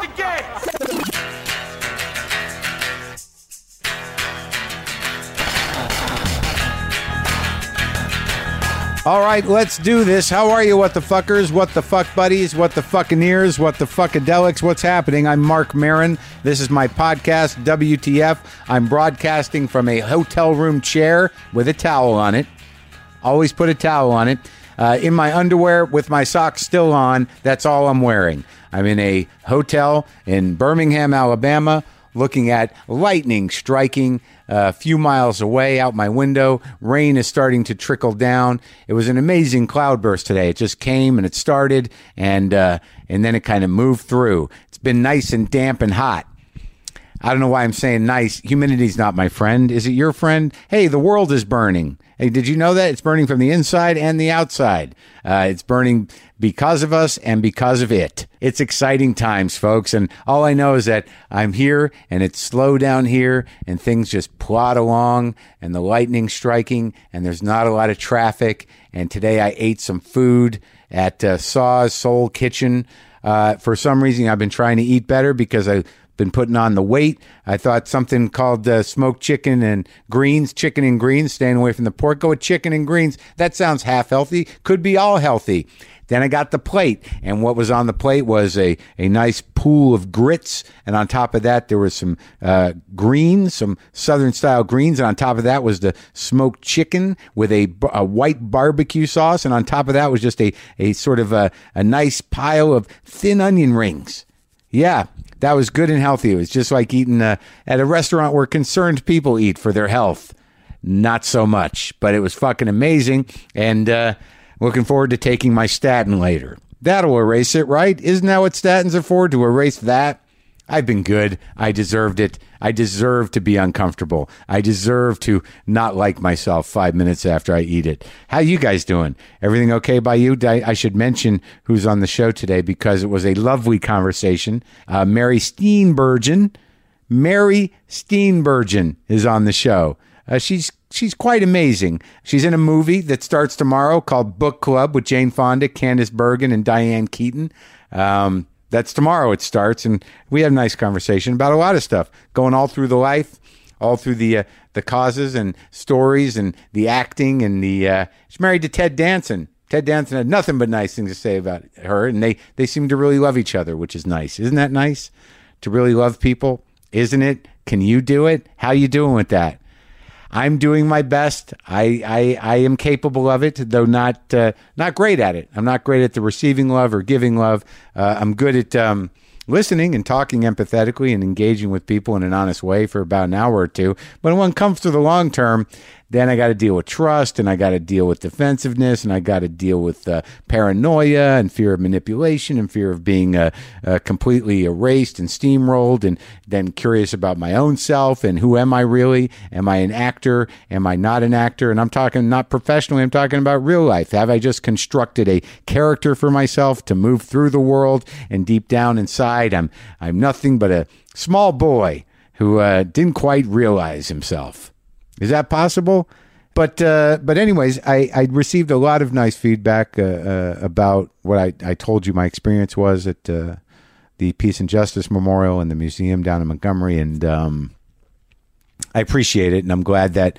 the game! All right, let's do this. How are you, what the fuckers, what the fuck buddies, what the fuckineers, what the fuckadelics, what's happening? I'm Mark Maron. This is my podcast, WTF. I'm broadcasting from a hotel room chair with a towel on it. Always put a towel on it. In my underwear with my socks still on. That's all I'm wearing. I'm in a hotel in Birmingham, Alabama, looking at lightning striking a few miles away out my window. Rain is starting to trickle down. It was an amazing cloudburst today. It just came and it started, and then it kind of moved through. It's been nice and damp and hot. I don't know why I'm saying nice. Humidity's not my friend. Is it your friend? Hey, the world is burning. Hey, did you know that? It's burning from the inside and the outside. It's burning because of us and because of it. It's exciting times, folks. And all I know is that I'm here and it's slow down here and things just plod along and the lightning striking and there's not a lot of traffic. And today I ate some food at Saw's Soul Kitchen. For some reason, I've been trying to eat better because I've been putting on the weight. I thought something called smoked chicken and greens, staying away from the pork. Go with chicken and greens. That sounds half healthy. Could be all healthy. Then I got the plate, and what was on the plate was a nice pool of grits, and on top of that there was some greens, some Southern-style greens, and on top of that was the smoked chicken with a white barbecue sauce, and on top of that was just a sort of a nice pile of thin onion rings. Yeah, that was good and healthy. It was just like eating at a restaurant where concerned people eat for their health. Not so much, but it was fucking amazing, and looking forward to taking my statin later. That'll erase it, right? Isn't that what statins are for? To erase that? I've been good. I deserved it. I deserve to be uncomfortable. I deserve to not like myself 5 minutes after I eat it. How you guys doing? Everything okay by you? I should mention who's on the show today because it was a lovely conversation. Mary Steenburgen. Mary Steenburgen is on the show. She's quite amazing. She's in a movie that starts tomorrow called Book Club with Jane Fonda, Candice Bergen, and Diane Keaton. That's tomorrow it starts, and we have a nice conversation about a lot of stuff, going all through the life, all through the causes and stories and the acting, and she's married to Ted Danson. Ted Danson had nothing but nice things to say about her, and they seem to really love each other, which is nice. Isn't that nice? To really love people, isn't it? Can you do it? How you doing with that? I'm doing my best. I am capable of it, though not great at it. I'm not great at the receiving love or giving love. I'm good at listening and talking empathetically and engaging with people in an honest way for about an hour or two. But when it comes to the long term, then I got to deal with trust, and I got to deal with defensiveness, and I got to deal with paranoia and fear of manipulation and fear of being completely erased and steamrolled, and then curious about my own self and who am I really? Am I an actor? Am I not an actor? And I'm talking not professionally, I'm talking about real life. Have I just constructed a character for myself to move through the world, and deep down inside I'm nothing but a small boy who didn't quite realize himself? Is that possible? But anyways, I received a lot of nice feedback about what I told you my experience was at the Peace and Justice Memorial and the museum down in Montgomery, and I appreciate it, and I'm glad that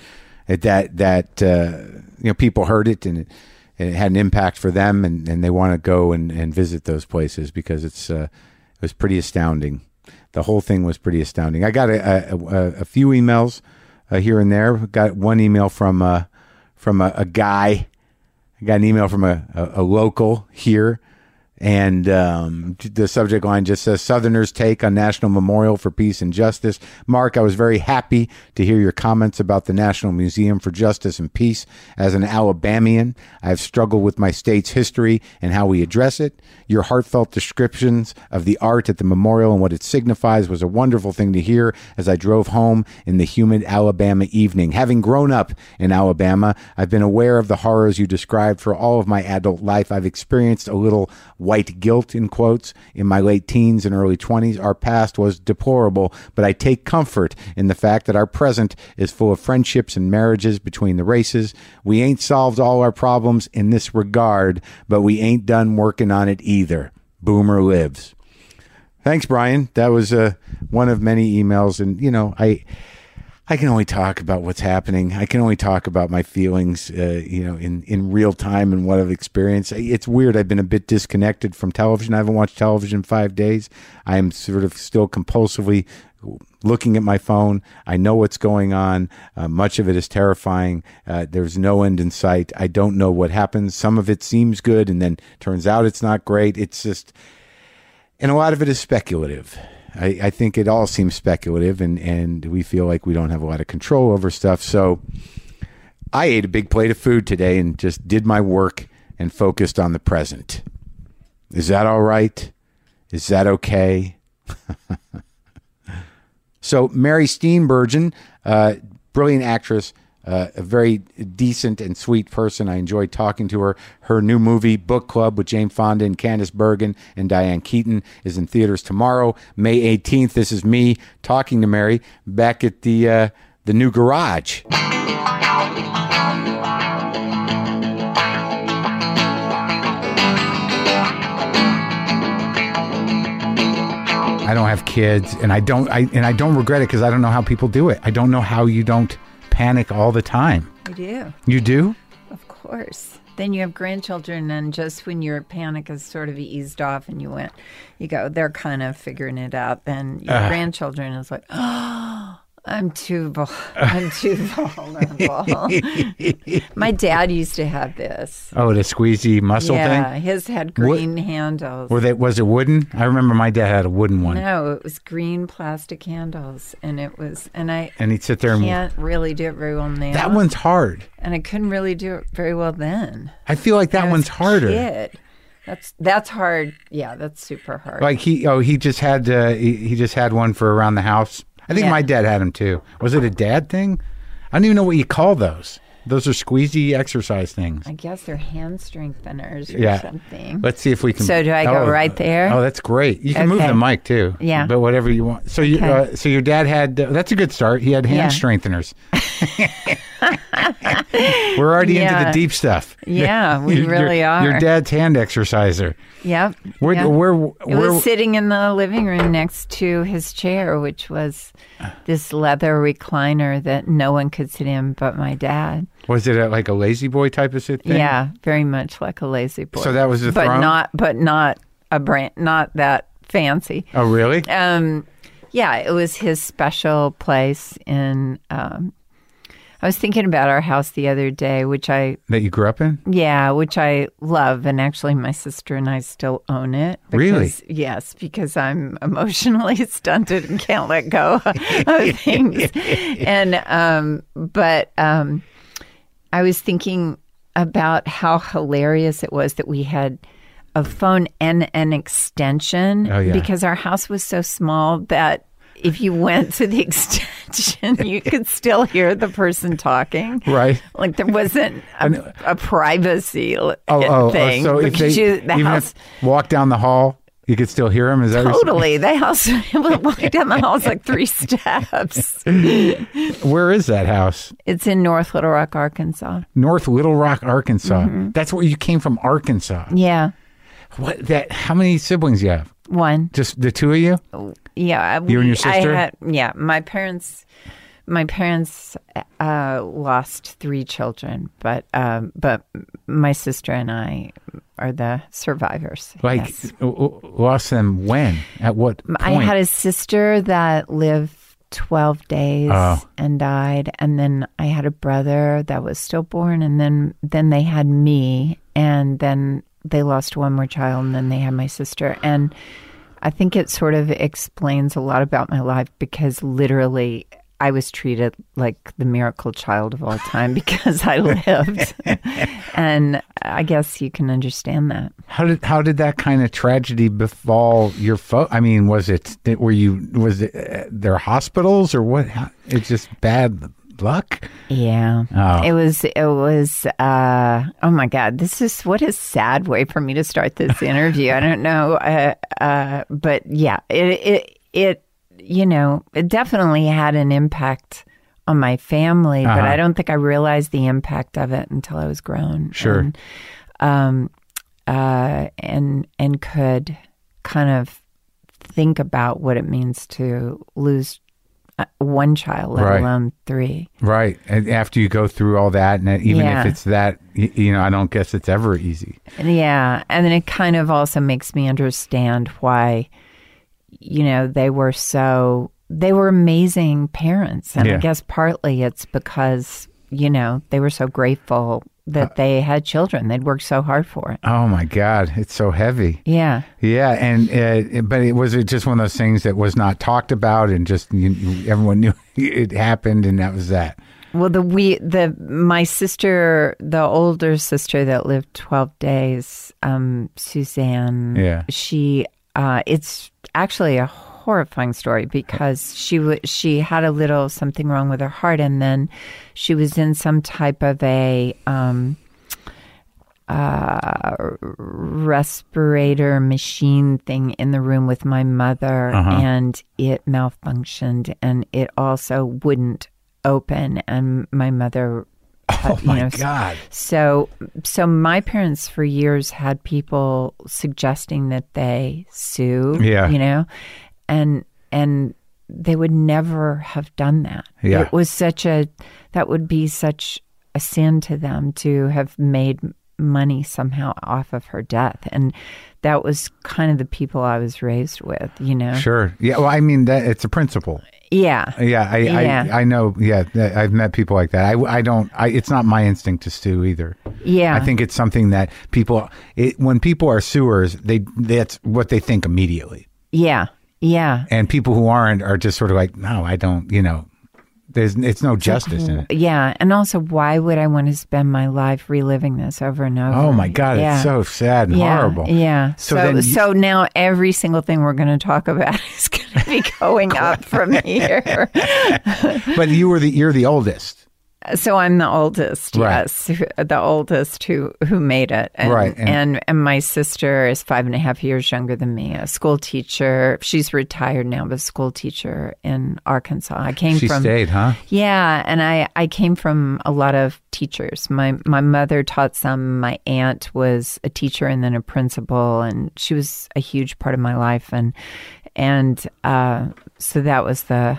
people heard it, and it had an impact for them, and they want to go and visit those places because it was pretty astounding. The whole thing was pretty astounding. I got a few emails here and there. Got one email from a guy. I got an email from a local here, and the subject line just says, Southerners' take on National Memorial for Peace and Justice. Mark, I was very happy to hear your comments about the National Museum for Justice and Peace. As an Alabamian, I've struggled with my state's history and how we address it. Your heartfelt descriptions of the art at the memorial and what it signifies was a wonderful thing to hear as I drove home in the humid Alabama evening. Having grown up in Alabama, I've been aware of the horrors you described for all of my adult life. I've experienced a little white guilt, in quotes, in my late teens and early 20s. Our past was deplorable, but I take comfort in the fact that our present is full of friendships and marriages between the races. We ain't solved all our problems in this regard, but we ain't done working on it either. Boomer lives. Thanks, Brian. That was one of many emails. And, I can only talk about what's happening. I can only talk about my feelings, in real time and what I've experienced. It's weird. I've been a bit disconnected from television. I haven't watched television in 5 days. I am sort of still compulsively looking at my phone. I know what's going on. Much of it is terrifying. There's no end in sight. I don't know what happens. Some of it seems good and then turns out it's not great. It's just, and a lot of it is speculative. I think it all seems speculative, and we feel like we don't have a lot of control over stuff. So I ate a big plate of food today and just did my work and focused on the present. Is that all right? Is that okay? So Mary Steenburgen, brilliant actress, a very decent and sweet person. I enjoyed talking to her. Her new movie, Book Club, with Jane Fonda and Candice Bergen and Diane Keaton, is in theaters tomorrow, May 18th. This is me talking to Mary back at the new garage. I don't have kids, and I don't regret it because I don't know how people do it. I don't know how you don't panic all the time. I do. You do? Of course. Then you have grandchildren, and just when your panic is sort of eased off and you go, they're kind of figuring it out, then your grandchildren is like, oh, I'm too vulnerable. My dad used to have this. Oh, the squeezy muscle thing? Yeah, his had green handles. Was it wooden? I remember my dad had a wooden one. No, it was green plastic handles, and he'd sit there and can't really do it very well now. That one's hard. And I couldn't really do it very well then. I feel like that one's harder. Kid. That's hard. Yeah, that's super hard. Like he just had one for around the house. I think my dad had them too. Was it a dad thing? I don't even know what you call those. Those are squeezy exercise things. I guess they're hand strengtheners or something. Let's see if we can. So do I go right there? Oh, that's great. You can move the mic too. Yeah. But whatever you want. So so your dad had. That's a good start. He had hand strengtheners. We're already into the deep stuff. Yeah, we really are. Your dad's hand exerciser. Yep. It was sitting in the living room next to his chair, which was this leather recliner that no one could sit in but my dad. Was it like a lazy boy type of sit thing? Yeah, very much like a lazy boy. So that was the throne? But not a brand, not that fancy. Oh, really? Yeah, it was his special place in. I was thinking about our house the other day, that you grew up in? Yeah, which I love, and actually my sister and I still own it. Really? Yes, because I'm emotionally stunted and can't let go of things. And I was thinking about how hilarious it was that we had a phone and an extension because our house was so small that if you went to the extension, you could still hear the person talking. Right. Like there wasn't a privacy thing. So if they walk down the hall, you could still hear them? Is that totally. The house, walk down the hall is like 3 steps. Where is that house? It's in North Little Rock, Arkansas. North Little Rock, Arkansas. Mm-hmm. That's where you came from, Arkansas. Yeah. How many siblings you have? 1. Just the 2 of you? Yeah. You and your sister? My parents lost 3 children, but my sister and I are the survivors. Lost them when? At what point? I had a sister that lived 12 days and died, and then I had a brother that was stillborn, and then they had me, and then they lost one more child, and then they had my sister. And I think it sort of explains a lot about my life because literally I was treated like the miracle child of all time because I lived. And I guess you can understand that. How did that kind of tragedy befall your I mean, was it their hospitals or what? It's just bad luck? Yeah. Oh. It was oh my God, what a sad way for me to start this interview. I don't know. But yeah, it definitely had an impact on my family, but I don't think I realized the impact of it until I was grown. Sure. And could kind of think about what it means to lose one child, let alone 3. Right. And after you go through all that, and even if it's that, I don't guess it's ever easy. Yeah. And then it kind of also makes me understand why, they were amazing parents. And I guess partly it's because, they were so grateful that they had children. They'd worked so hard for it. Oh my God, it's so heavy. Yeah. Yeah, and but was it just one of those things that was not talked about, and just everyone knew it happened, and that was that? Well, my sister, the older sister that lived 12 days, Suzanne. Yeah. She, it's actually a horrifying story because she had a little something wrong with her heart, and then she was in some type of a respirator machine thing in the room with my mother, and it malfunctioned, and it also wouldn't open, and my mother God. So my parents for years had people suggesting that they sue, and they would never have done that. Yeah. It was that would be such a sin to them to have made money somehow off of her death. And that was kind of the people I was raised with, Sure. Yeah. Well, I mean, it's a principle. Yeah. Yeah. I know. Yeah. I've met people like that. It's not my instinct to sue either. Yeah. I think it's something that when people are suers, that's what they think immediately. Yeah. Yeah. And people who aren't are just sort of like, no, I don't, it's no justice in it. Yeah. And also, why would I want to spend my life reliving this over and over? Oh my God. It's so sad and horrible. Yeah. So now every single thing we're going to talk about is going to be going up from here. But you're the oldest. So I'm the oldest, right. Yes, the oldest who made it, and, right? And my sister is 5.5 years younger than me. A school teacher. She's retired now, but a school teacher in Arkansas. She stayed, huh? Yeah, and I came from a lot of teachers. My mother taught some. My aunt was a teacher and then a principal, and she was a huge part of my life. And so that was the.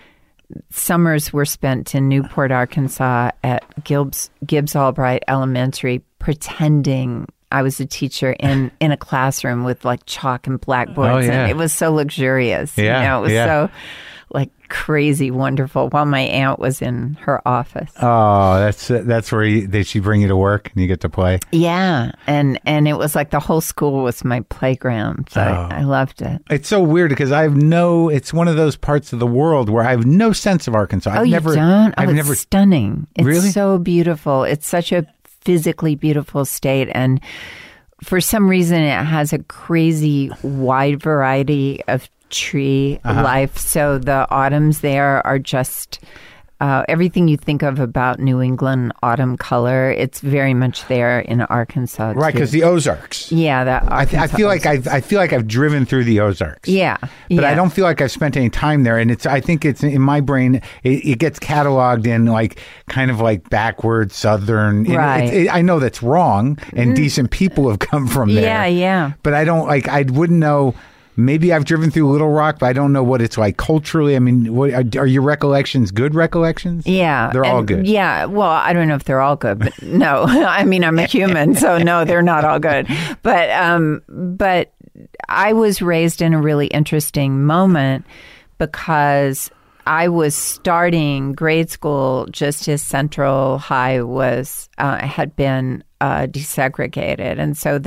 Summers were spent in Newport, Arkansas at Gibbs Albright Elementary, pretending I was a teacher in a classroom with like chalk and blackboards. Oh, yeah. And it was so luxurious. Yeah, it was so like crazy wonderful while my aunt was in her office. Oh, that's where did she bring you to work and you get to play? Yeah. And it was like the whole school was my playground. So I loved it. It's so weird because it's one of those parts of the world where I have no sense of Arkansas. You don't? I've it's never stunning. It's really so beautiful. It's such a physically beautiful state, and for some reason it has a crazy wide variety of tree life. So the autumns there are just everything you think of about New England autumn color. It's very much there in Arkansas, right? Because the Ozarks. Yeah, I feel like I've driven through the Ozarks. Yeah, but I don't feel like I've spent any time there. And I think it's in my brain. It gets cataloged in like kind of like backward Southern. Right. I know that's wrong, and decent people have come from there. Yeah, yeah. But I don't I wouldn't know. Maybe I've driven through Little Rock, but I don't know what it's like culturally. I mean, what are your recollections? Good recollections? Yeah. They're all good. Yeah. Well, I don't know if they're all good, but no. I mean, I'm a human, so no, they're not all good. But I was raised in a really interesting moment because I was starting grade school just as Central High was had been desegregated, and so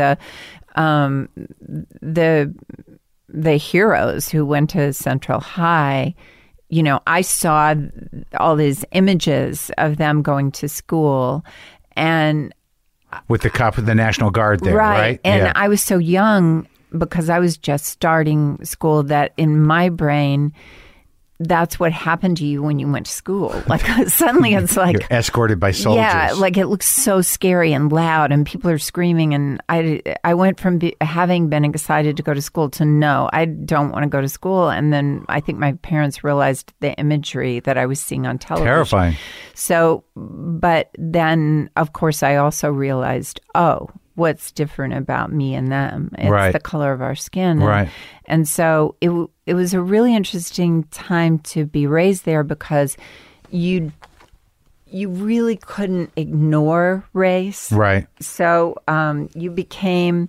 the heroes who went to Central High, I saw all these images of them going to school, and with the National Guard there, right? And I was so young because I was just starting school that in my brain, that's what happened to you when you went to school. Like suddenly it's like you're escorted by soldiers. Yeah, like it looks so scary and loud and people are screaming. And I went from having been excited to go to school to no, I don't want to go to school. And then I think my parents realized the imagery that I was seeing on television. Terrifying. So, but then of course I also realized, what's different about me and them. It's Right. the color of our skin. Right. And so it was a really interesting time to be raised there because you really couldn't ignore race. Right. So you became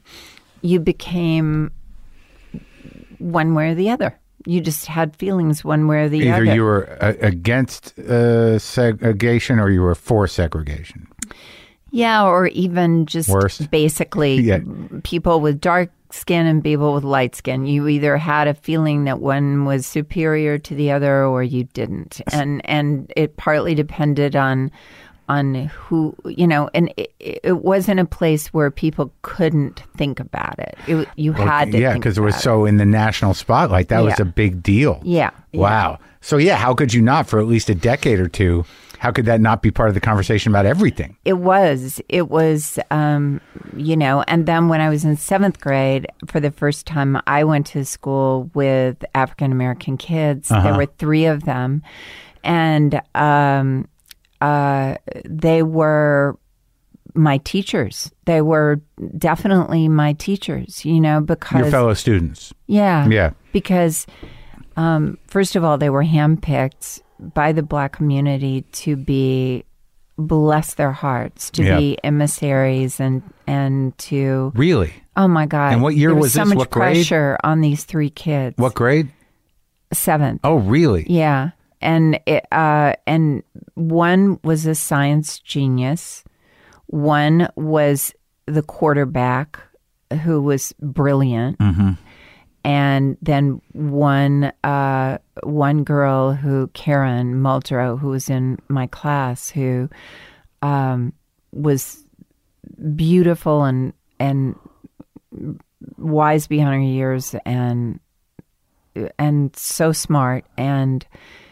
one way or the other. You just had feelings one way or the other. Either you were against segregation or you were for segregation. Yeah, or even just Worse. basically people with dark skin and people with light skin. You either had a feeling that one was superior to the other or you didn't. And it partly depended on who, and it wasn't a place where people couldn't think about it. You had to think because it was about so in the national spotlight. That was a big deal. Yeah. Wow. So, how could you not, for at least a decade or two, how could that not be part of the conversation about everything? It was, and then when I was in 7th grade, for the first time, I went to school with African-American kids. There were 3 of them. And they were my teachers. They were definitely my teachers, because... Your fellow students. Yeah. Yeah. Because, first of all, they were handpicked by the Black community to be, bless their hearts, to be emissaries and to... Really? Oh, my God. And what year there was so this? much What grade? pressure on these 3 kids. What grade? 7th. Oh, really? Yeah. And one was a science genius. One was the quarterback who was brilliant. Mm-hmm. And then one girl Karen Muldrow, who was in my class, who was beautiful and wise beyond her years and so smart. And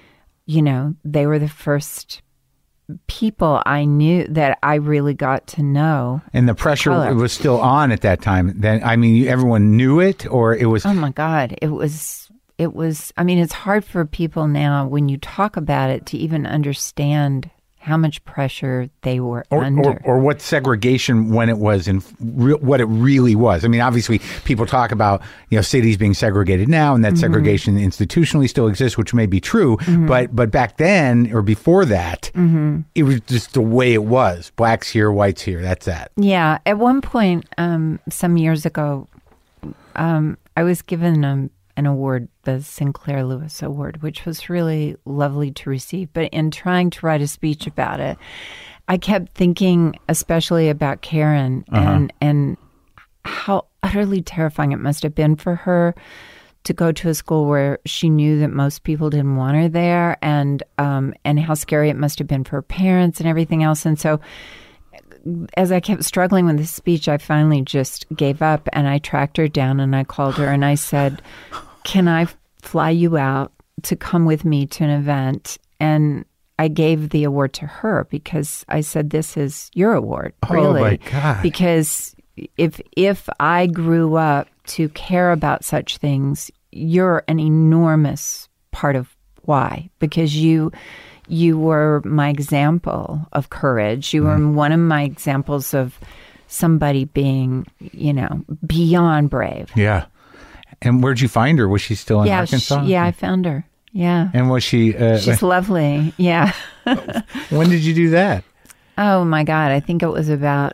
they were the first people I knew that I really got to know. And the pressure was still on at that time. Then, everyone knew it, or it was... Oh my God. It was, it's hard for people now when you talk about it to even understand how much pressure they were under. Or what segregation when it was what it really was. Obviously people talk about, cities being segregated now and that segregation institutionally still exists, which may be true. But back then or before that, it was just the way it was. Blacks here, whites here. That's that. Yeah. At one point, some years ago, I was given an award, the Sinclair Lewis Award, which was really lovely to receive. But in trying to write a speech about it, I kept thinking especially about Karen and how utterly terrifying it must have been for her to go to a school where she knew that most people didn't want her there, and how scary it must have been for her parents and everything else. And so as I kept struggling with this speech, I finally just gave up, and I tracked her down and I called her and I said, can I fly you out to come with me to an event? And I gave the award to her because I said, this is your award, really. Oh, my God. Because if I grew up to care about such things, you're an enormous part of why. Because you were my example of courage. You were one of my examples of somebody being, beyond brave. Yeah. And where'd you find her? Was she still in Arkansas? I found her. Yeah. And was she... She's lovely. Yeah. When did you do that? Oh, my God. I think it was about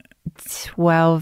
12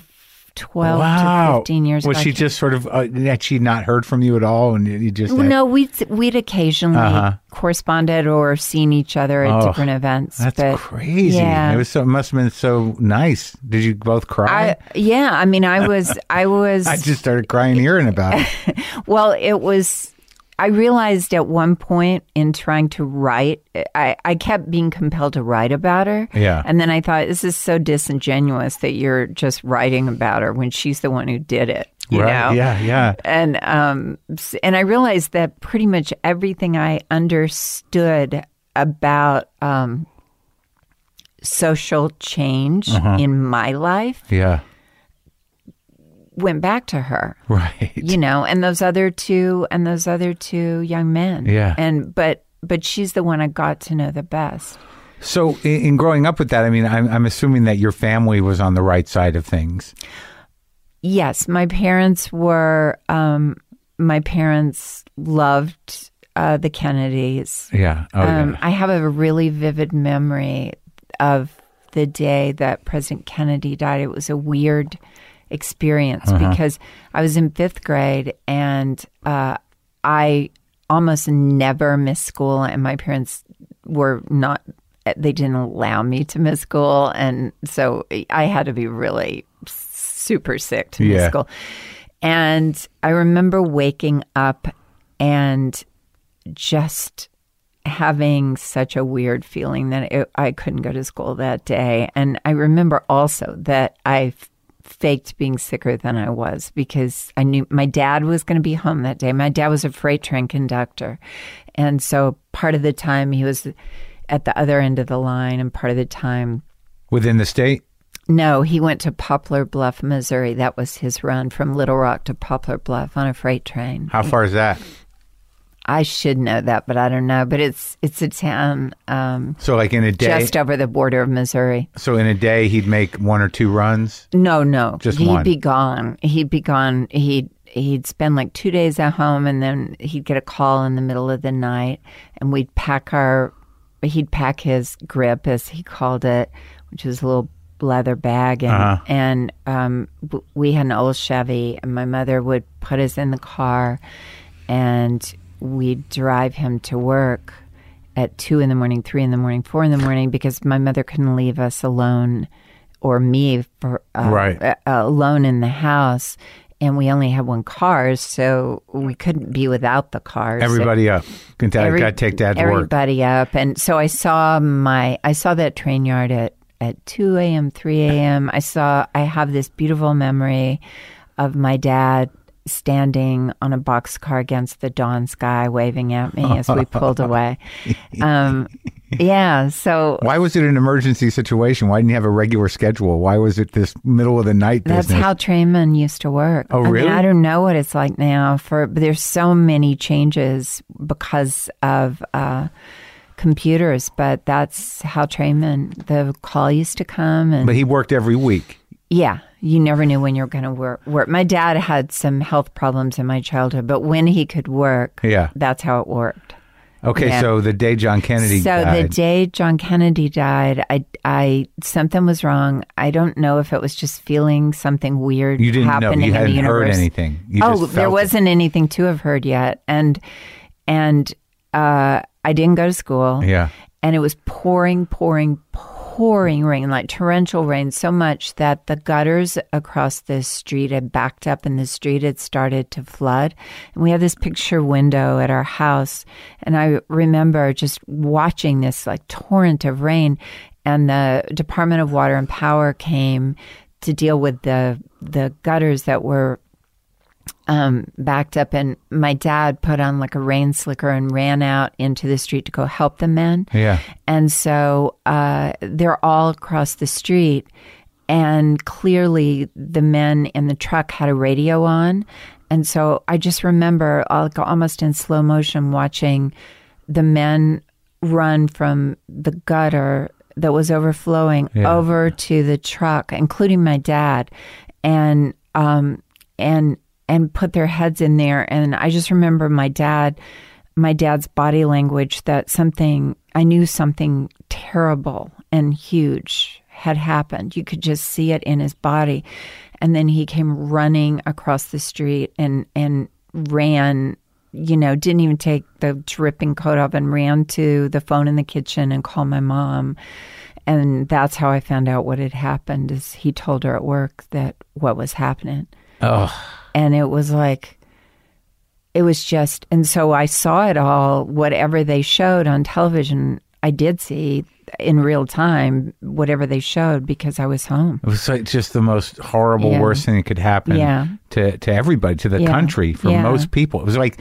to 15 years ago. Was she just sort of... had she not heard from you at all? And you just... No, we'd occasionally corresponded or seen each other at different events. That's crazy. Yeah. It must have been so nice. Did you both cry? I was... I just started crying hearing about it. Well, it was... I realized at one point in trying to write, I kept being compelled to write about her. Yeah. And then I thought, this is so disingenuous that you're just writing about her when she's the one who did it. You know? Yeah, yeah. And I realized that pretty much everything I understood about social change in my life went back to her. Right. And those other two young men. Yeah. But she's the one I got to know the best. So in growing up with that, I mean, I'm assuming that your family was on the right side of things. Yes, my parents were. My parents loved the Kennedys. Yeah. Oh, yeah. I have a really vivid memory of the day that President Kennedy died. It was a weird experience because I was in 5th grade and I almost never missed school, and my parents were not. They didn't allow me to miss school, and so I had to be really super sick to miss school. And I remember waking up and just having such a weird feeling that I couldn't go to school that day. And I remember also that I faked being sicker than I was because I knew my dad was going to be home that day. My dad was a freight train conductor. And so part of the time he was at the other end of the line, and part of the time... Within the state? No, he went to Poplar Bluff, Missouri. That was his run from Little Rock to Poplar Bluff on a freight train. How far is that? I should know that, but I don't know. But it's a town. So like in a day, just over the border of Missouri. So in a day, he'd make 1 or 2 runs. No, just he'd one. He'd be gone. He'd spend like 2 days at home, and then he'd get a call in the middle of the night, and he'd pack his grip, as he called it, which was a little leather bag, and we had an old Chevy, and my mother would put us in the car, and we'd drive him to work at 2 in the morning, 3 in the morning, 4 in the morning, because my mother couldn't leave us alone, or me alone in the house. And we only had 1 car, so we couldn't be without the cars. Everybody up. Got to take Dad to work. Everybody up. And so I saw that train yard at 2 a.m., 3 a.m. I have this beautiful memory of my dad standing on a boxcar against the dawn sky, waving at me as we pulled away. Yeah, so... Why was it an emergency situation? Why didn't you have a regular schedule? Why was it this middle of the night business? That's how trainmen used to work. Oh, really? I don't know what it's like now. But there's so many changes because of computers, but that's how trainmen... The call used to come. But he worked every week. Yeah, you never knew when you were going to work. My dad had some health problems in my childhood, but when he could work, that's how it worked. Okay, yeah. So the day John Kennedy died. So the day John Kennedy died, I something was wrong. I don't know if it was just feeling something weird happening in the universe. You didn't know. You hadn't heard anything. There wasn't anything to have heard yet. And I didn't go to school. Yeah. And it was pouring rain, like torrential rain, so much that the gutters across the street had backed up and the street had started to flood. And we had this picture window at our house. And I remember just watching this like torrent of rain. And the Department of Water and Power came to deal with the gutters that were backed up, and my dad put on like a rain slicker and ran out into the street to go help the men. Yeah. And so they're all across the street, and clearly the men in the truck had a radio on. And so I just remember almost in slow motion watching the men run from the gutter that was overflowing over to the truck, including my dad, and put their heads in there. And I just remember my dad's body language, that I knew something terrible and huge had happened. You could just see it in his body. And then he came running across the street and ran, didn't even take the dripping coat off, and ran to the phone in the kitchen and called my mom. And that's how I found out what had happened, is he told her at work that what was happening. Oh. And it was like, and so I saw it all, whatever they showed on television, I did see in real time, whatever they showed, because I was home. It was like just the most horrible, worst thing that could happen to everybody, to the country, for most people. It was like,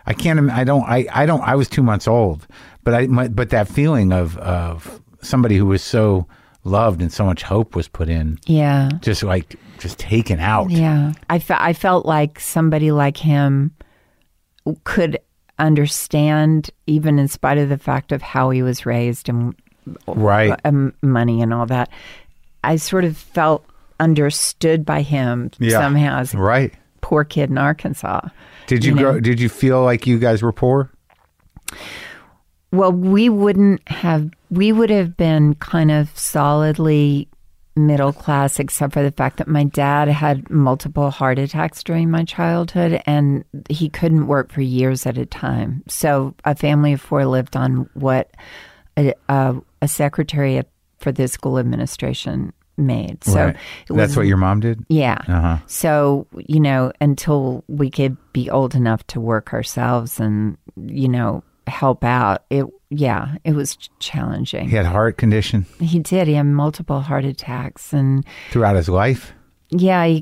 I was 2 months old, but that feeling of somebody who was so loved and so much hope was put in. Yeah. Just taken out. Yeah. I felt like somebody like him could understand, even in spite of the fact of how he was raised and right, money and all that. I sort of felt understood by him somehow as a poor kid in Arkansas. Did Did you feel like you guys were poor? Well, we would have been kind of solidly middle class, except for the fact that my dad had multiple heart attacks during my childhood, and he couldn't work for years at a time. So a family of 4 lived on what a secretary for the school administration made. So that's what your mom did? Yeah. Uh-huh. So, until we could be old enough to work ourselves and, help out, it was challenging. He had a heart condition? He did. He had multiple heart attacks. And throughout his life? Yeah, in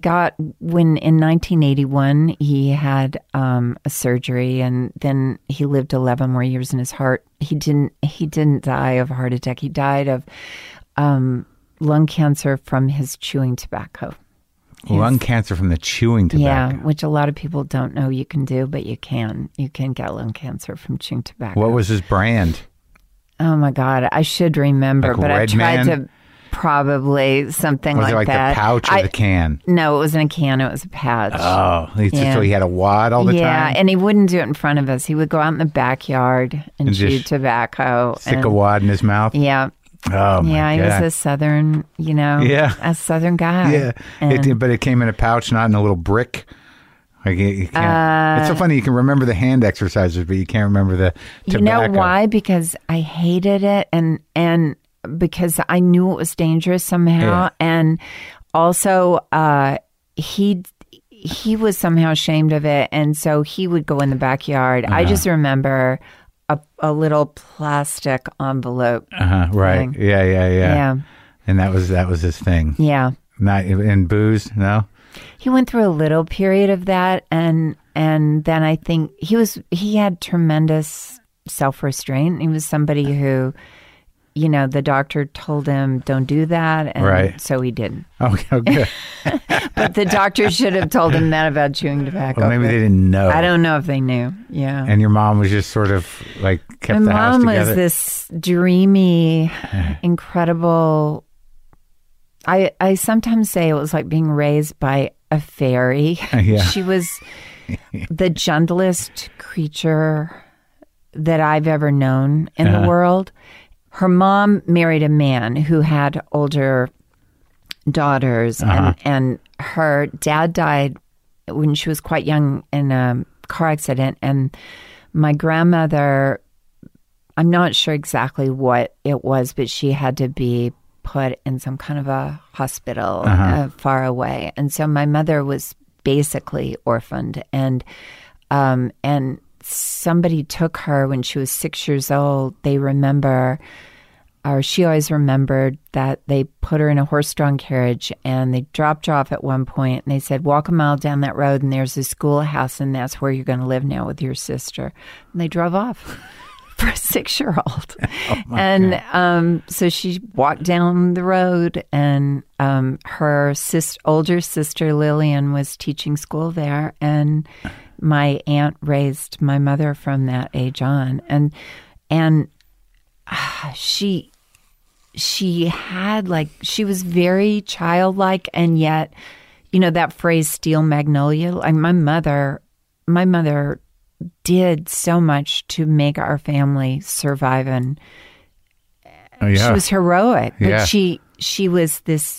1981, he had a surgery, and then he lived 11 more years in his heart. He didn't die of a heart attack. He died of lung cancer from his chewing tobacco. Lung cancer from the chewing tobacco? Yeah, which a lot of people don't know you can do, but you can. You can get lung cancer from chewing tobacco. What was his brand? Oh, my God. I should remember, but I tried to probably something like that. Was it like the pouch or the can? No, it wasn't a can. It was a pouch. Oh, so he had a wad all the time? Yeah, and he wouldn't do it in front of us. He would go out in the backyard and chew tobacco. Stick a wad in his mouth? Yeah. Oh, my God. He was a Southern, a Southern guy. Yeah, but it came in a pouch, not in a little brick. Like you can't, it's so funny. You can remember the hand exercises, but you can't remember the tobacco. You know why? Because I hated it, and because I knew it was dangerous somehow, and also he was somehow ashamed of it, and so he would go in the backyard. I just remember a little plastic envelope. Right. Thing. Yeah. And that was his thing. Yeah. Not in booze, no? He went through a little period of that, and then I think he had tremendous self-restraint. He was somebody who, the doctor told him, don't do that, and so he didn't. Okay. But the doctor should have told him that about chewing tobacco. Well, maybe they didn't know. I don't know if they knew. Yeah. And your mom was just sort of like kept the house together? My mom was this dreamy, incredible... I sometimes say it was like being raised by a fairy. Yeah. She was the gentlest creature that I've ever known in the world. Her mom married a man who had older daughters, and her dad died when she was quite young in a car accident. And my grandmother, I'm not sure exactly what it was, but she had to be put in some kind of a hospital far away. And so my mother was basically orphaned. And somebody took her when she was 6 years old. They remember, or she always remembered, that they put her in a horse-drawn carriage and they dropped her off at one point and they said, walk a mile down that road and there's a schoolhouse and that's where you're going to live now with your sister. And they drove off. For a 6-year-old. So she walked down the road, and her older sister Lillian was teaching school there, and my aunt raised my mother from that age on, and she had she was very childlike, and yet, that phrase "steel magnolia." Like my mother did so much to make our family survive, and she was heroic. But she was this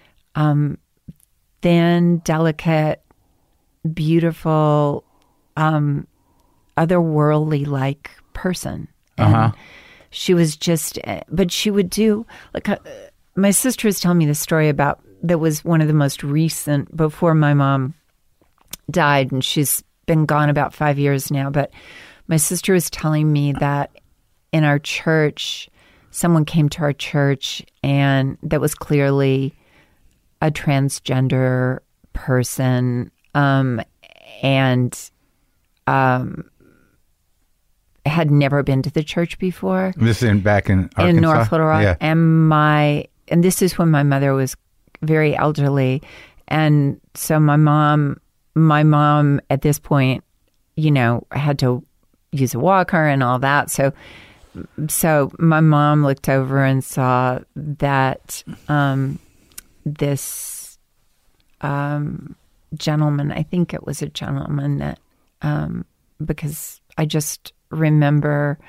thin, delicate, beautiful, otherworldly like person. And she was just, but she would do my sister was telling me the story about that was one of the most recent before my mom died, and she's been gone about 5 years now, but my sister was telling me that in our church, someone came to our church and that was clearly a transgender person, and had never been to the church before. This is back in Arkansas? In North Little Rock. Yeah. And this is when my mother was very elderly, and so my mom at this point, had to use a walker and all that. So so my mom looked over and saw that this gentleman, I think it was a gentleman that, because I just remember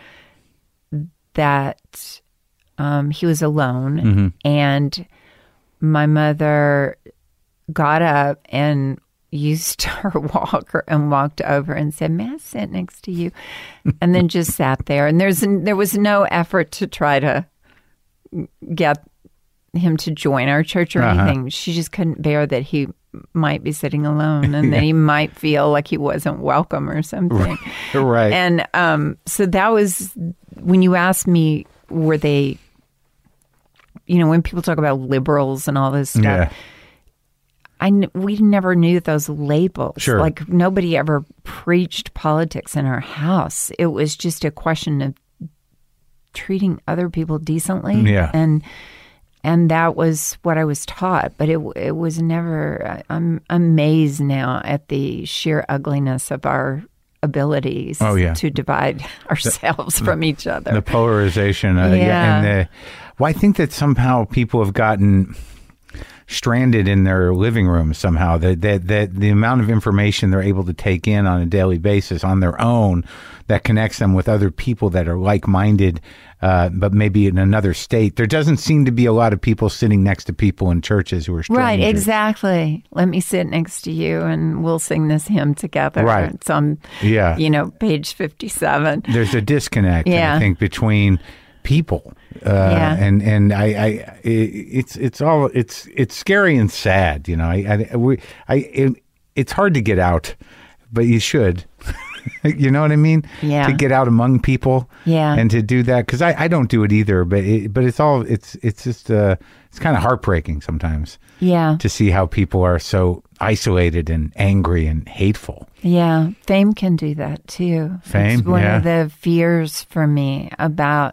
that he was alone, and my mother got up and used her walker and walked over and said, "May I sit next to you?" And then just sat there. And there was no effort to try to get him to join our church or anything. She just couldn't bear that he might be sitting alone and that he might feel like he wasn't welcome or something. Right. And so that was, when you asked me, were they, when people talk about liberals and all this stuff, we never knew those labels. Sure. Like, nobody ever preached politics in our house. It was just a question of treating other people decently. Yeah. And that was what I was taught. But it was never, I'm amazed now at the sheer ugliness of our abilities to divide ourselves from each other. The polarization. And I think that somehow people have gotten stranded in their living rooms somehow. That the amount of information they're able to take in on a daily basis on their own that connects them with other people that are like-minded, but maybe in another state. There doesn't seem to be a lot of people sitting next to people in churches who are strangers. Right, exactly. Let me sit next to you and we'll sing this hymn together. Right. It's on, page 57. There's a disconnect, I think, between people. And it's scary and sad. It's hard to get out, but you should. You know what I mean? Yeah. To get out among people. Yeah. And to do that, because I don't do it either. But it's just it's kind of heartbreaking sometimes. Yeah. To see how people are so isolated and angry and hateful. Yeah. Fame can do that too. Fame. It's one of the fears for me about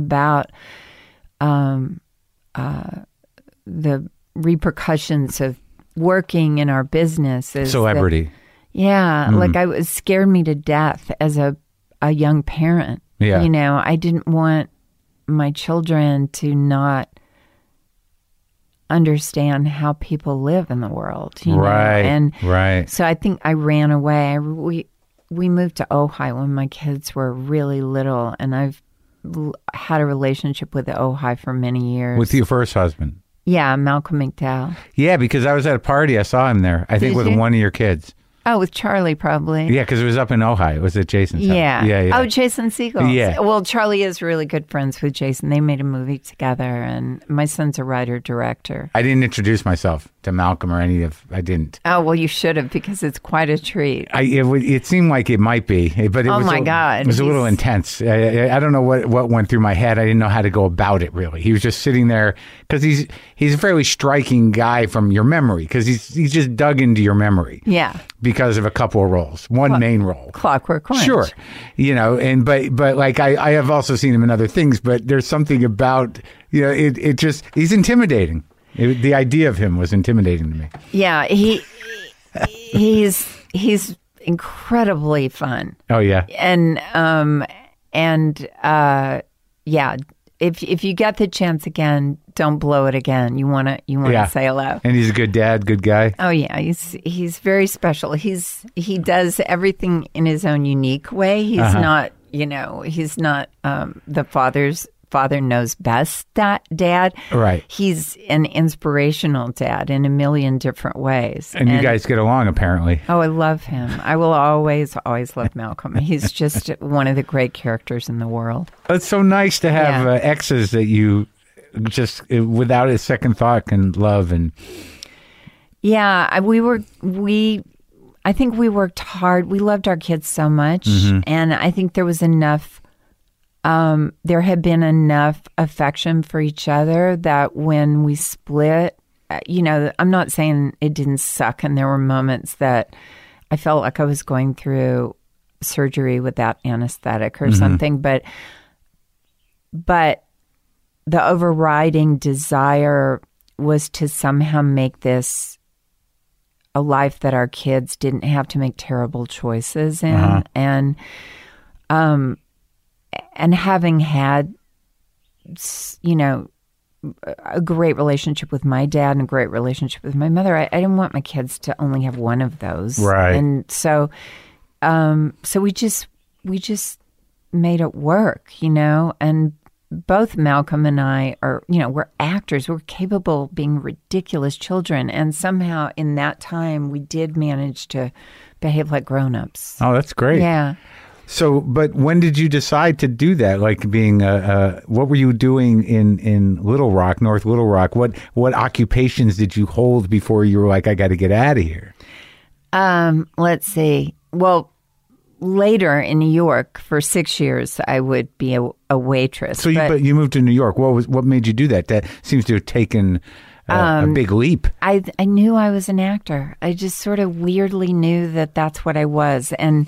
the repercussions of working in our business. Celebrity. Like it scared me to death as a young parent. Yeah. I didn't want my children to not understand how people live in the world. Right. And so I think I ran away. We moved to Ojai when my kids were really little, and I've had a relationship with Ojai for many years. With your first husband? Yeah, Malcolm McDowell. Yeah, because I was at a party. I saw him there. I think with one of your kids. Oh, with Charlie, probably. Yeah, because it was up in Ojai. It was at Jason's house. Yeah. Oh, Jason Segel. Yeah. Well, Charlie is really good friends with Jason. They made a movie together, and my son's a writer-director. I didn't introduce myself to Malcolm or I didn't. Oh, well, you should have, because it's quite a treat. It seemed like it might be, but it was God. It was a little intense. I don't know what went through my head. I didn't know how to go about it, really. He was just sitting there, because he's a fairly striking guy from your memory, because he's just dug into your memory. Yeah. Because of a couple of roles, one main role, Clockwork Orange. Sure, but like I have also seen him in other things. But there's something about it just he's intimidating. The idea of him was intimidating to me. Yeah, he's incredibly fun. Oh yeah, If you get the chance again, don't blow it again. You want to say hello. And he's a good dad, good guy. Oh yeah, he's very special. He does everything in his own unique way. He's not, he's not the father knows best dad. Right. He's an inspirational dad in a million different ways. And you guys get along, apparently. Oh, I love him. I will always love Malcolm. He's just one of the great characters in the world. It's so nice to have exes that you just, without a second thought, can love. And yeah, I think we worked hard. We loved our kids so much. And I think there was enough... there had been enough affection for each other that when we split, I'm not saying it didn't suck, and there were moments that I felt like I was going through surgery without anesthetic or something, but the overriding desire was to somehow make this a life that our kids didn't have to make terrible choices in, having had, you know, a great relationship with my dad and a great relationship with my mother, I didn't want my kids to only have one of those. Right. And so we just made it work, you know, and both Malcolm and I are, you know, we're actors. We're capable of being ridiculous children. And somehow in that time, we did manage to behave like grown-ups. Oh, that's great. Yeah. So, but when did you decide to do that? Like being, what were you doing in Little Rock, North Little Rock? What occupations did you hold before you were like, I got to get out of here? Let's see. Well, later in New York for 6 years, I would be a waitress. So but you moved to New York. What made you do that? That seems to have taken a big leap. I knew I was an actor. I just sort of weirdly knew that that's what I was. And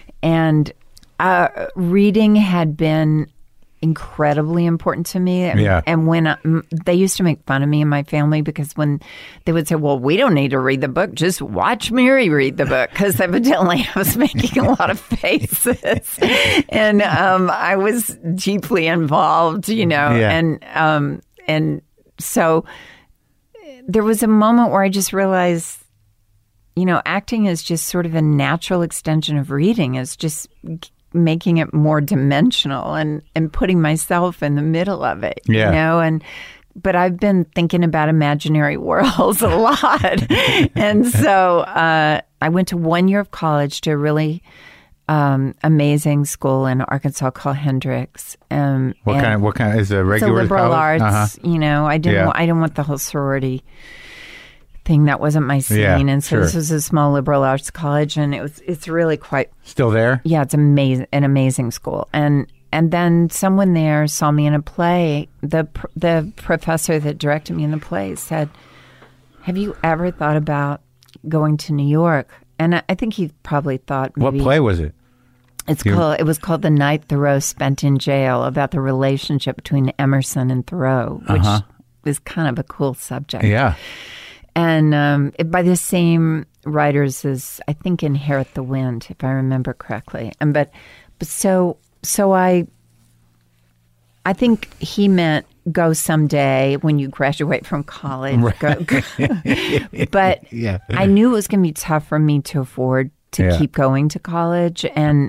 reading had been incredibly important to me. And when they used to make fun of me and my family because when they would say, well, we don't need to read the book, just watch Mary read the book, because evidently I was making a lot of faces. And I was deeply involved, you know, and so there was a moment where I just realized, you know, acting is just sort of a natural extension of reading. It's just making it more dimensional and putting myself in the middle of it, you know? But I've been thinking about imaginary worlds a lot. And so I went to 1 year of college to a really amazing school in Arkansas called Hendrix. What kind is a regular it's a liberal college? arts, you know, I didn't want the whole sorority thing. That wasn't my scene. And so this was a small liberal arts college, and it's really quite still there. Yeah, it's amazing, an amazing school. And then someone there saw me in a play. The professor that directed me in the play said, "Have you ever thought about going to New York?" And I think he probably thought maybe, what play was it? It was called The Night Thoreau Spent in Jail, about the relationship between Emerson and Thoreau, which is kind of a cool subject. Yeah. And by the same writers as, I think, Inherit the Wind, if I remember correctly. And but so I think he meant go someday when you graduate from college. Right. Go. But I knew it was going to be tough for me to afford to keep going to college, and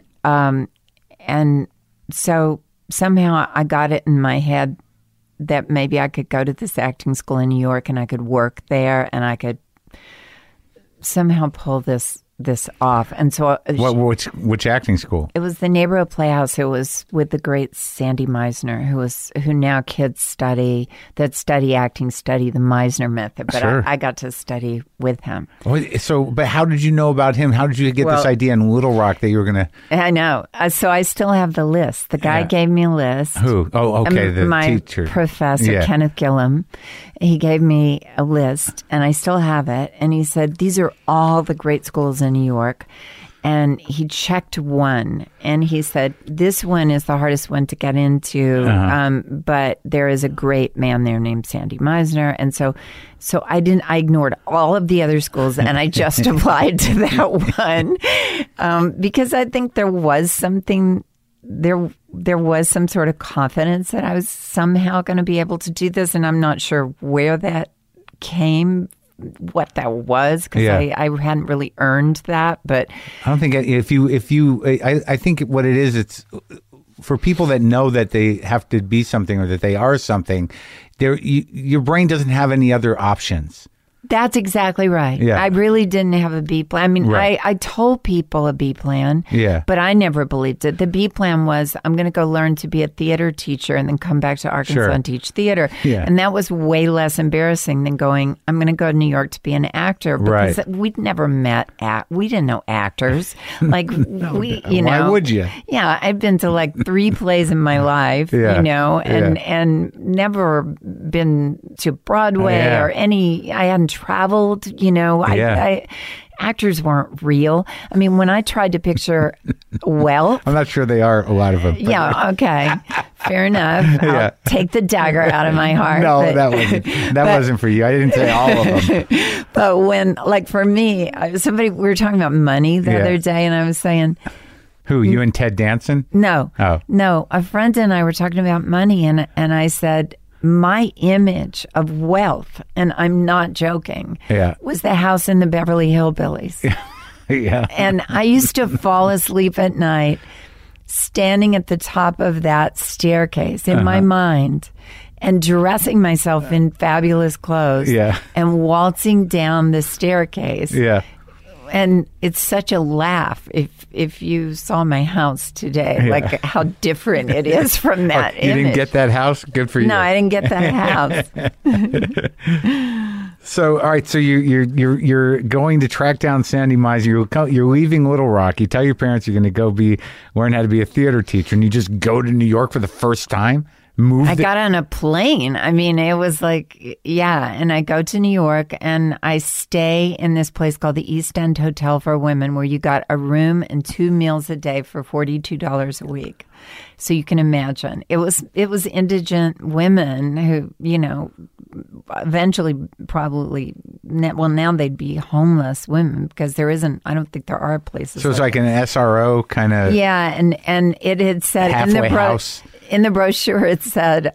so somehow I got it in my head that maybe I could go to this acting school in New York and I could work there and I could somehow pull this off. And so which acting school? It was the Neighborhood Playhouse. It was with the great Sandy Meisner, who now kids study acting, study the Meisner method. But I got to study with him. But how did you know about him? How did you get this idea in Little Rock that you were going to? I know. So I still have the list. The guy gave me a list. Who? Oh, okay. My teacher. Professor, Kenneth Gillum. He gave me a list, and I still have it. And he said, these are all the great schools in New York. And he checked one, and he said, this one is the hardest one to get into, but there is a great man there named Sandy Meisner. And so I ignored all of the other schools, and I just applied to that one because I think there was something, there was some sort of confidence that I was somehow going to be able to do this, and I'm not sure where that came, what that was, because I hadn't really earned that. But I don't think I think what it is, it's for people that know that they have to be something or that they are something. Your brain doesn't have any other options. That's exactly right. Yeah. I really didn't have a B plan. I mean, I told people a B plan, but I never believed it. The B plan was, I'm going to go learn to be a theater teacher and then come back to Arkansas and teach theater. Yeah. And that was way less embarrassing than going, I'm going to go to New York to be an actor. Because we'd never met, we didn't know actors. Like, why would you? Yeah, I'd been to like 3 plays in my life, and never been to Broadway or any, I hadn't traveled, actors weren't real. I mean, when I tried to picture wealth. I'm not sure they are, a lot of them. Yeah, okay. Fair enough. I'll take the dagger out of my heart. No, that wasn't for you. I didn't say all of them. But when, like for me, we were talking about money the other day, and I was saying, Who, you and Ted Danson? No. Oh. No. A friend and I were talking about money, and I said, my image of wealth, and I'm not joking, was the house in the Beverly Hillbillies. Yeah. And I used to fall asleep at night standing at the top of that staircase in my mind and dressing myself in fabulous clothes and waltzing down the staircase. Yeah. And it's such a laugh if you saw my house today, like how different it is from that You image. didn't get that house? Good for you. No, I didn't get that house. So, all right. So you're going to track down Sandy Meisner. You're leaving Little Rock. You tell your parents you're going to go learn how to be a theater teacher, and you just go to New York for the first time. I got on a plane. I mean, it was like, and I go to New York and I stay in this place called the East End Hotel for Women, where you got a room and 2 meals a day for $42 a week. So you can imagine it was indigent women who, eventually probably, now they'd be homeless women because I don't think there are places. So it's like an SRO kind of. Yeah. And it had said halfway house. In the brochure, it said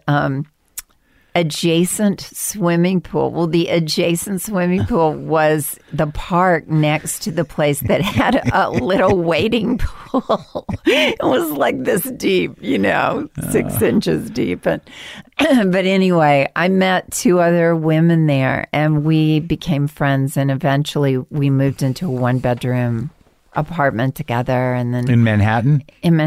adjacent swimming pool. Well, the adjacent swimming pool was the park next to the place that had a little wading pool. It was like this deep, 6 inches deep. But anyway, I met 2 other women there, and we became friends. And eventually, we moved into a 1-bedroom apartment together, and then in Manhattan.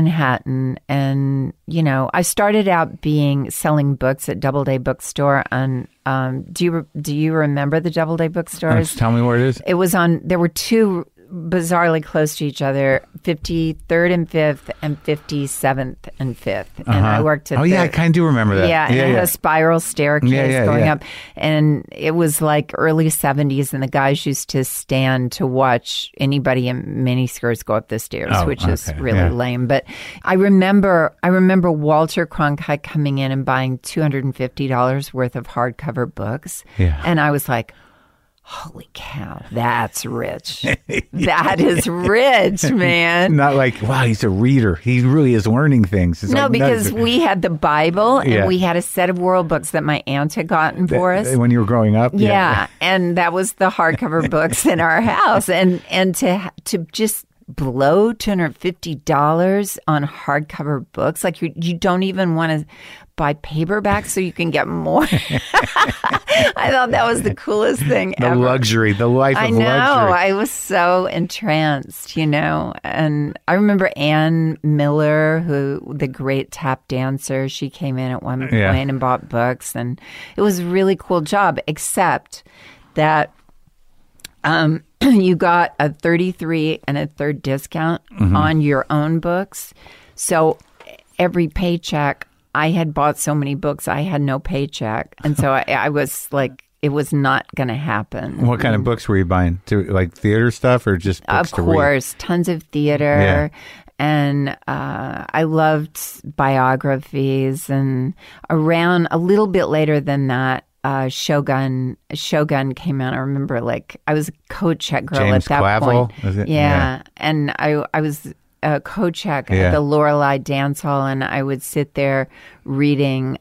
And I started out selling books at Doubleday Bookstore on do you remember the Doubleday Bookstores? Tell me where it is. It was there were 2 bizarrely close to each other, 53rd and 5th and 57th and 5th. And I worked at I kind of do remember that. Yeah, and it had a spiral staircase going up. And it was like early 70s, and the guys used to stand to watch anybody in miniskirts go up the stairs, which is really lame. But I remember Walter Cronkite coming in and buying $250 worth of hardcover books. Yeah. And I was like, holy cow, that's rich. That is rich, man. Not like, wow, he's a reader. He really is learning things. It's because we had the Bible and we had a set of world books that my aunt had gotten for us. When you were growing up? Yeah. And that was the hardcover books in our house. And to just blow $250 on hardcover books, like you don't even want to buy paperbacks so you can get more. I thought that was the coolest thing ever. The luxury, the life of luxury. I know. I was so entranced, And I remember Ann Miller, the great tap dancer, she came in at one point and bought books. And it was a really cool job, except that you got a 33 and a third discount on your own books. So every paycheck, I had bought so many books, I had no paycheck. And so I was like, it was not going to happen. What kind of books were you buying? Like theater stuff or just books to read? Of course, tons of theater. Yeah. And I loved biographies. And around a little bit later than that, Shogun came out. I remember, I was a co-check girl James at that Clavell, point. is it? Yeah. And I was a co-check at the Lorelei Dance Hall, and I would sit there reading,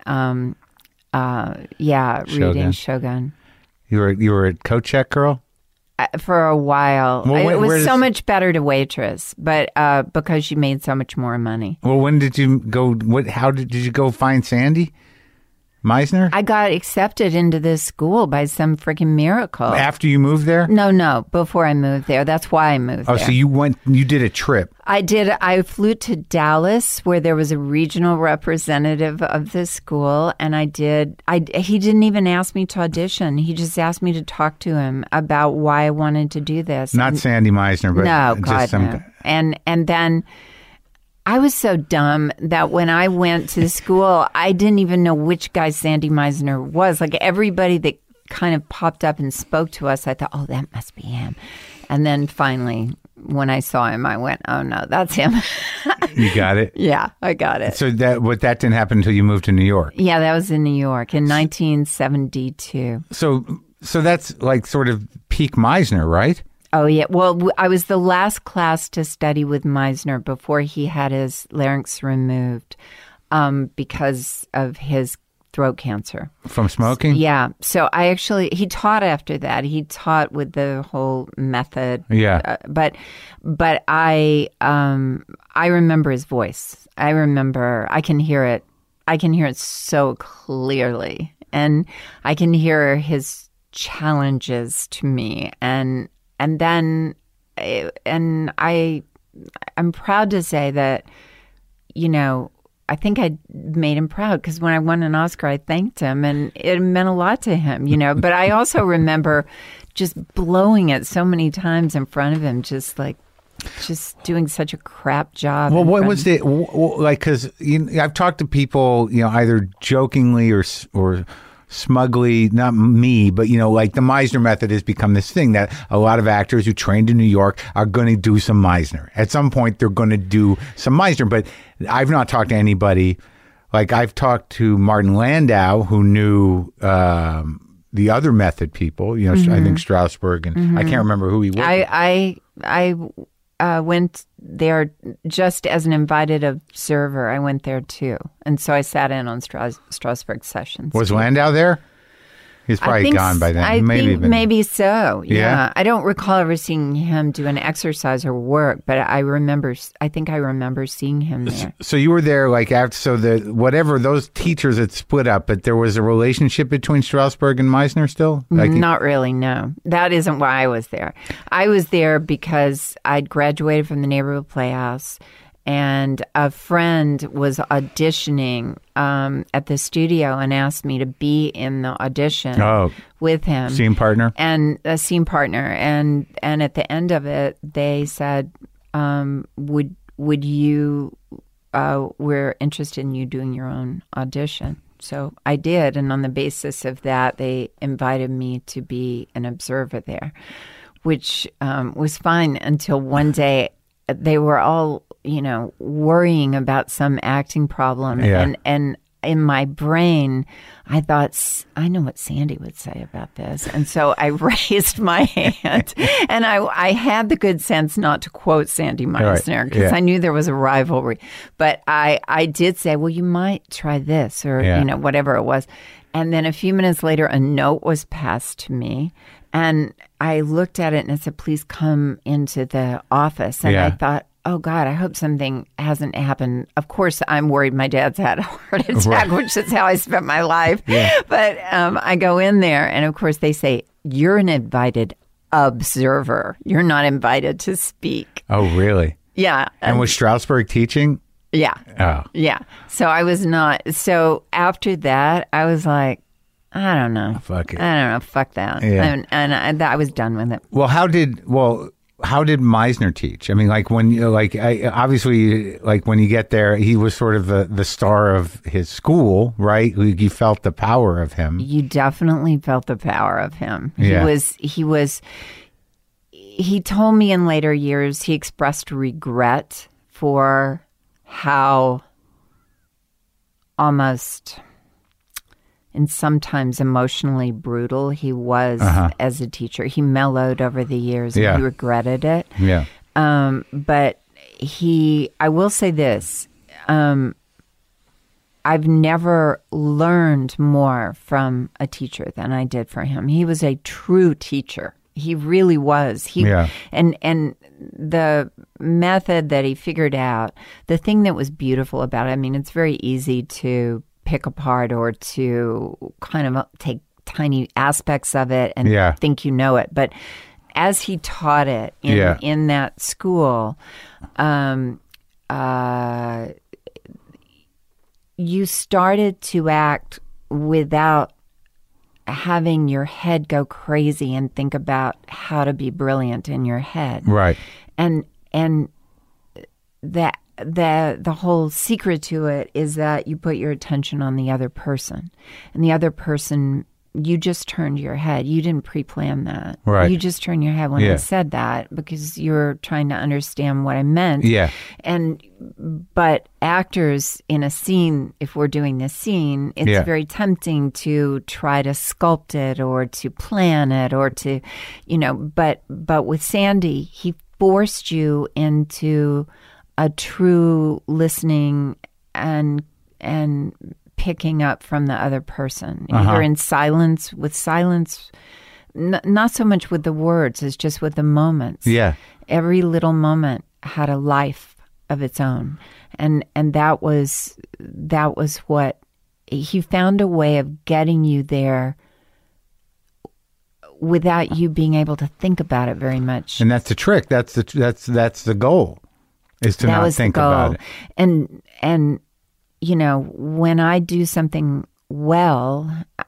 reading Shogun. You were a co-check girl? For a while. Well, it was so much better to waitress, but because you made so much more money. Well, when did you go? How did you go find Sandy Meisner? I got accepted into this school by some freaking miracle. After you moved there? No, before I moved there. That's why I moved there. Oh, so you did a trip. I did. I flew to Dallas, where there was a regional representative of the school, and he didn't even ask me to audition. He just asked me to talk to him about why I wanted to do this. Not Sandy Meisner, but no, just no. And then I was so dumb that when I went to school, I didn't even know which guy Sandy Meisner was. Like everybody that kind of popped up and spoke to us, I thought, oh, that must be him. And then finally, when I saw him, I went, oh, no, that's him. You got it? Yeah, I got it. So that didn't happen until you moved to New York? Yeah, that was in New York in 1972. So that's like sort of peak Meisner, right? Oh, yeah. Well, I was the last class to study with Meisner before he had his larynx removed because of his throat cancer. From smoking? Yeah. So he taught after that. He taught with the whole method. Yeah. But I remember his voice. I can hear it. I can hear it so clearly. And I can hear his challenges to me. And then I'm proud to say that, I think I made him proud because when I won an Oscar, I thanked him and it meant a lot to him, But I also remember just blowing it so many times in front of him, just doing such a crap job. Well, what was it like? Because I've talked to people, either jokingly or smugly, not me, but like the Meisner method has become this thing that a lot of actors who trained in New York are going to do some Meisner. At some point, they're going to do some Meisner, but I've not talked to anybody. Like I've talked to Martin Landau, who knew the other method people. I think Strasberg, and I can't remember who he was. I went there just as an invited observer. I went there too, and so I sat in on Strasberg sessions. Was Landau there? He's probably gone by then. Maybe so. Yeah. I don't recall ever seeing him do an exercise or work, but I think I remember seeing him there. So you were there those teachers had split up, but there was a relationship between Strasberg and Meisner still? Not really, no. That isn't why I was there. I was there because I'd graduated from the Neighborhood Playhouse, and a friend was auditioning at the studio and asked me to be in the audition with him. Scene partner? And a scene partner. And at the end of it, they said, would you, we're interested in you doing your own audition. So I did. And on the basis of that, they invited me to be an observer there, which was fine until one day they were all worrying about some acting problem. Yeah. And in my brain, I thought, I know what Sandy would say about this. And so I raised my hand. And I had the good sense not to quote Sandy Meisner because I knew there was a rivalry. But I did say, well, you might try this or, whatever it was. And then a few minutes later, a note was passed to me. And I looked at it and it said, please come into the office. And I thought, oh, God, I hope something hasn't happened. Of course, I'm worried my dad's had a heart attack, which is how I spent my life. Yeah. But I go in there, and of course, they say, you're an invited observer. You're not invited to speak. Oh, really? Yeah. And was Strasberg teaching? Yeah. Oh. Yeah. So I was not. So after that, I was like, I don't know. Fuck it. I don't know. Fuck that. Yeah. And I was done with it. Well, how did Meisner teach? I mean, obviously, when you get there, he was sort of the star of his school, right? You felt the power of him. You definitely felt the power of him. Yeah. He told me in later years, he expressed regret for how almost and sometimes emotionally brutal he was as a teacher. He mellowed over the years and he regretted it. Yeah. But I will say this, I've never learned more from a teacher than I did for him. He was a true teacher. He really was. And the method that he figured out, the thing that was beautiful about it, I mean, it's very easy to pick apart or to kind of take tiny aspects of it and think you know it. But as he taught it in that school, you started to act without having your head go crazy and think about how to be brilliant in your head. Right. And that the whole secret to it is that you put your attention on the other person, and the other person you just turned your head. You didn't pre-plan that. Right. You just turned your head when I said that because you're trying to understand what I meant. Yeah. But actors in a scene, if we're doing this scene, it's very tempting to try to sculpt it or to plan it or to, but with Sandy, he forced you into a true listening and picking up from the other person. You're in silence, not so much with the words, it's just with the moments. Yeah. Every little moment had a life of its own. And that was what he found, a way of getting you there without you being able to think about it very much. And that's the trick. That's the goal, is to not think about it. And when I do something well,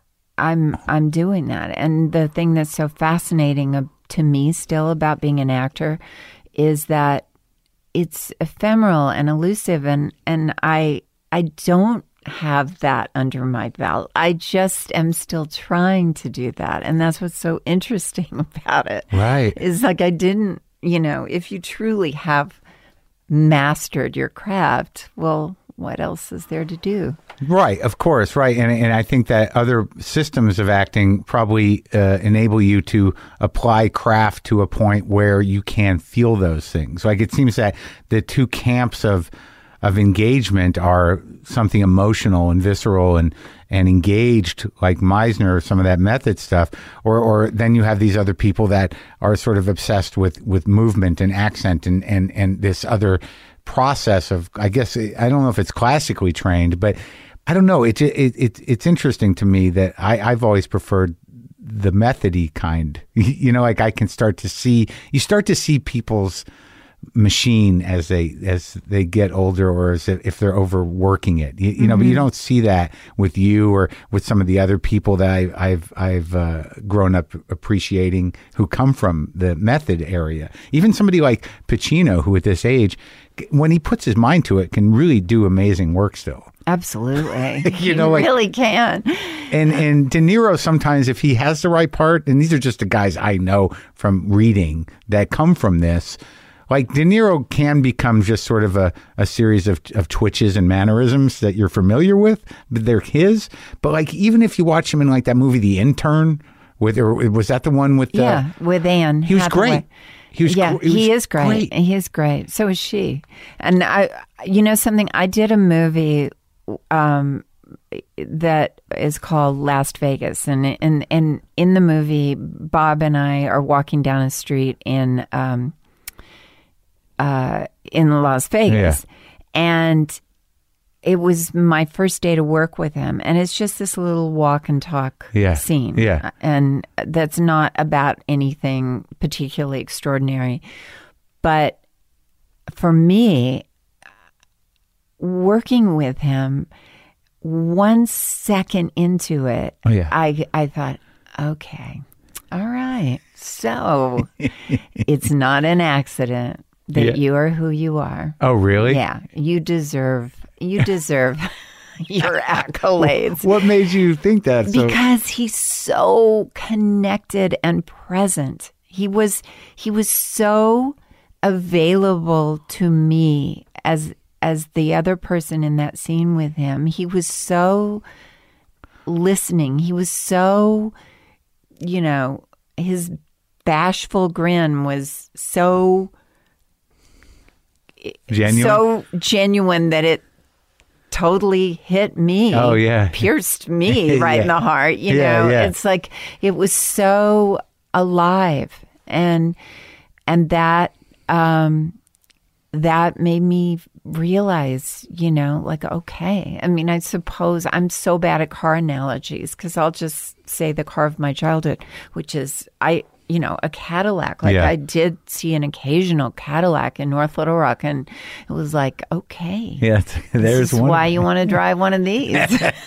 I'm doing that. And the thing that's so fascinating to me still about being an actor is that it's ephemeral and elusive, and I don't have that under my belt. I just am still trying to do that. And that's what's so interesting about it. Right. Is like I didn't, if you truly have mastered your craft, well, what else is there to do? Right, of course, right. And I think that other systems of acting probably enable you to apply craft to a point where you can feel those things. Like it seems that the two camps of engagement are something emotional and visceral and engaged, like Meisner or some of that method stuff, or then you have these other people that are sort of obsessed with movement and accent and this other process of, I guess, I don't know if it's classically trained, but I don't know. It's interesting to me that I've always preferred the methody kind. Like I can start to see people's machine as they get older, or as if they're overworking it. But you don't see that with you or with some of the other people that I've grown up appreciating who come from the method area. Even somebody like Pacino, who at this age, when he puts his mind to it, can really do amazing work still. Absolutely. Really can. And De Niro, sometimes if he has the right part, and these are just the guys I know from reading that come from this, like De Niro can become just sort of a series of twitches and mannerisms that you're familiar with, but they're his. But like, even if you watch him in like that movie, The Intern, was that the one with with Anne? He was great. He is great. He is great. So is she. And something, I did a movie that is called Las Vegas, and in the movie, Bob and I are walking down a street in Las Vegas, and it was my first day to work with him, and it's just this little walk and talk scene, and that's not about anything particularly extraordinary, but for me, working with him, 1 second into it, I thought, okay, all right, so it's not an accident that you are who you are. Oh, really? Yeah, you deserve your accolades. What made you think that? Because he's so connected and present. He was so available to me as the other person in that scene with him. He was so listening. He was so, his bashful grin was so genuine that it totally hit me. Oh, yeah. Pierced me right in the heart. It's like it was so alive, and that made me realize, okay. I mean, I suppose I'm so bad at car analogies because I'll just say the car of my childhood, which is a Cadillac. I did see an occasional Cadillac in North Little Rock, and it was like, okay, there's one. Why you want to drive one of these?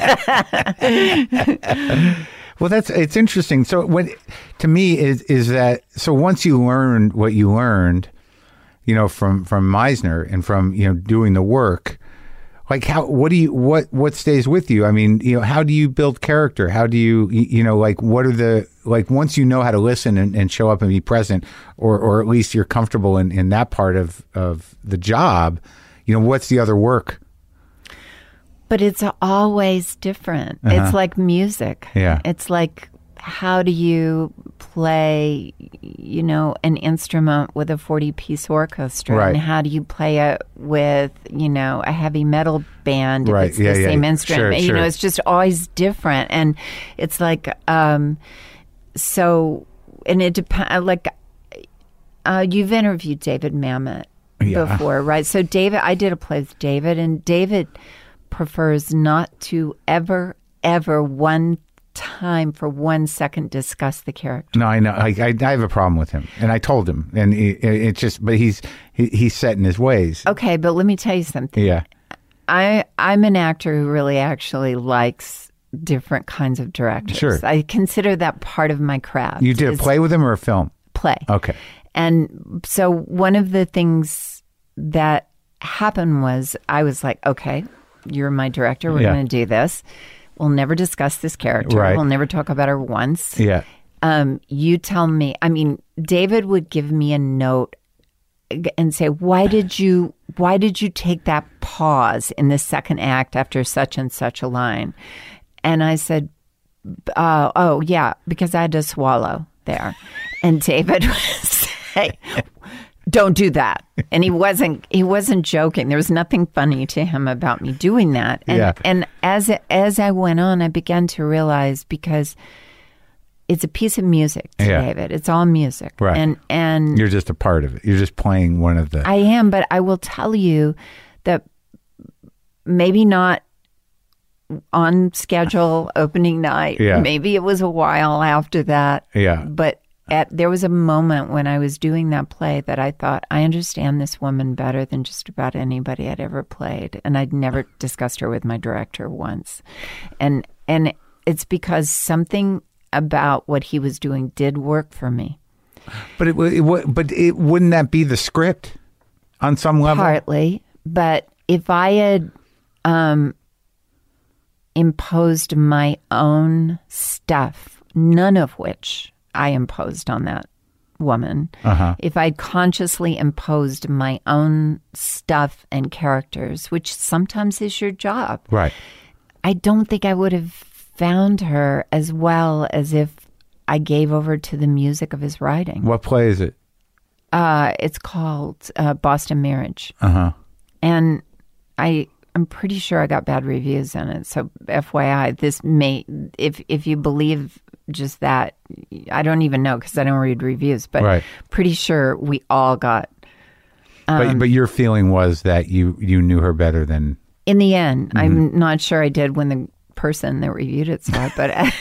Well, it's interesting. So, to me is that, so once you learned what you learned, from Meisner and from doing the work, Like what stays with you? I mean, how do you build character? How do you, like, what are the, like, once you know how to listen and show up and be present, or at least you're comfortable in that part of the job, what's the other work? But it's always different. It's like music. Yeah. It's like, how do you play, an instrument with a 40-piece orchestra? Right. And how do you play it with, a heavy metal band? Right. If it's the same instrument. Sure. It's just always different. And it's like, so, and it depends, like, you've interviewed David Mamet before, right? So I did a play with David, and David prefers not to ever one time for 1 second discuss the character. No, I know. I have a problem with him, and I told him, and it's just. But he's set in his ways. Okay, but let me tell you something. Yeah, I'm an actor who really actually likes different kinds of directors. Sure, I consider that part of my craft. You did a play with him or a film? Play. Okay. And so one of the things that happened was I was like, okay, you're my director. We're going to do this. We'll never discuss this character. Right. We'll never talk about her once. Yeah. You tell me. I mean, David would give me a note and say, why did you take that pause in the second act after such and such a line? And I said, oh, yeah, because I had to swallow there. And David would say, don't do that. And he wasn't joking. There was nothing funny to him about me doing that. And as I went on, I began to realize, because it's a piece of music to David. It's all music. Right. And you're just a part of it. You're just playing one of the... I am, but I will tell you that maybe not on schedule opening night. Yeah. Maybe it was a while after that. Yeah. But there was a moment when I was doing that play that I thought, I understand this woman better than just about anybody I'd ever played. And I'd never discussed her with my director once. And it's because something about what he was doing did work for me. But it wouldn't that be the script on some level? Partly. But if I had imposed my own stuff, none of which I imposed on that woman. If I'd consciously imposed my own stuff and characters, which sometimes is your job, right? I don't think I would have found her as well as if I gave over to the music of his writing. What play is it? It's called Boston Marriage. And I'm pretty sure I got bad reviews on it. So FYI, this may, if you believe just that, I don't even know because I don't read reviews, but pretty sure we all got. But your feeling was that you knew her better than. In the end, I'm not sure I did when the person that reviewed it saw it,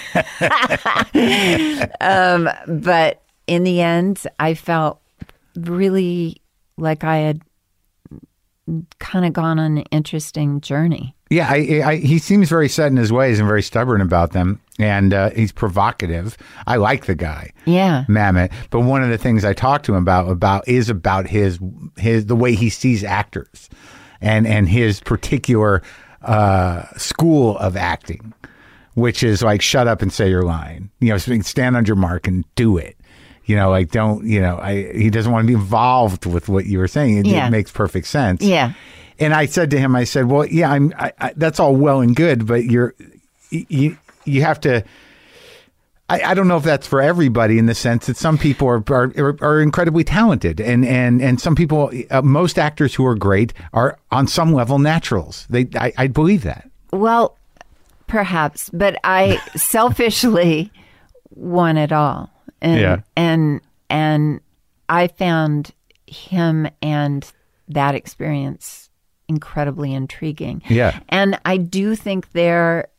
but in the end, I felt really like I had kind of gone on an interesting journey. Yeah, he seems very set in his ways and very stubborn about them, and he's provocative. I like the guy, Mamet. But one of the things I talked to him about his the way he sees actors, and his particular school of acting, which is like shut up and say your line. Stand on your mark and do it. Don't. He doesn't want to be involved with what you were saying. It makes perfect sense. Yeah. And I said to him, well, yeah, that's all well and good, but you have to. I don't know if that's for everybody in the sense that some people are incredibly talented, and some people, most actors who are great are on some level naturals. I believe that. Well, perhaps, but I selfishly want it all, and I found him and that experience incredibly intriguing. Yeah. And I do think they're,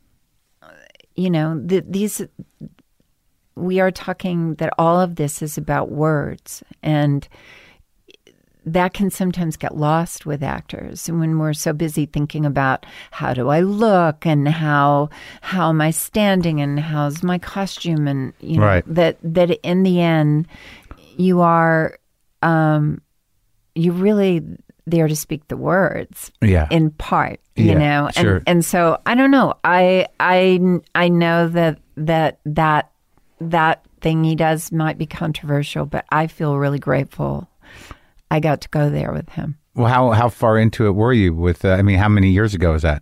these, we are talking that all of this is about words, and that can sometimes get lost with actors. And when we're so busy thinking about how do I look and how am I standing and how's my costume, and that in the end you are, you really, there to speak the words. Yeah. In part, you know, sure. and so I don't know. I know that thing he does might be controversial, but I feel really grateful I got to go there with him. Well, how far into it were you with? I mean, how many years ago was that?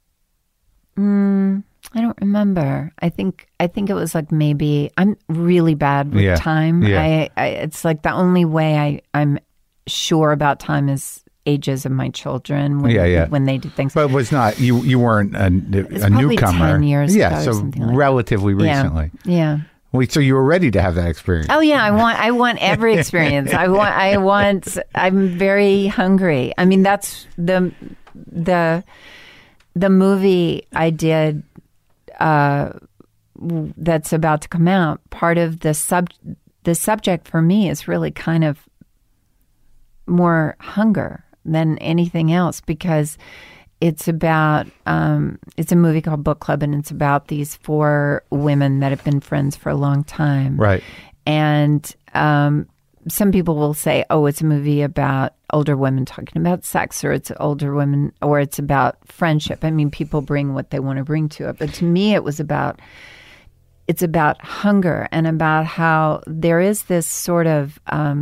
I don't remember. I think it was like maybe I'm really bad with time. Yeah. I it's like the only way I'm sure about time is ages of my children when they did things. But it was not you weren't a probably newcomer. 10 years ago so or something like relatively recently. Yeah. Well, so you were ready to have that experience. Oh yeah, I want every experience. I'm very hungry. I mean, that's the movie I did that's about to come out. Part of the subject for me is really kind of more hunger than anything else, because it's about it's a movie called Book Club, and it's about these 4 women that have been friends for a long time. Right. And some people will say, oh, it's a movie about older women talking about sex, or it's older women, or it's about friendship. I mean, people bring what they want to bring to it. But to me, it's about hunger, and about how there is this sort of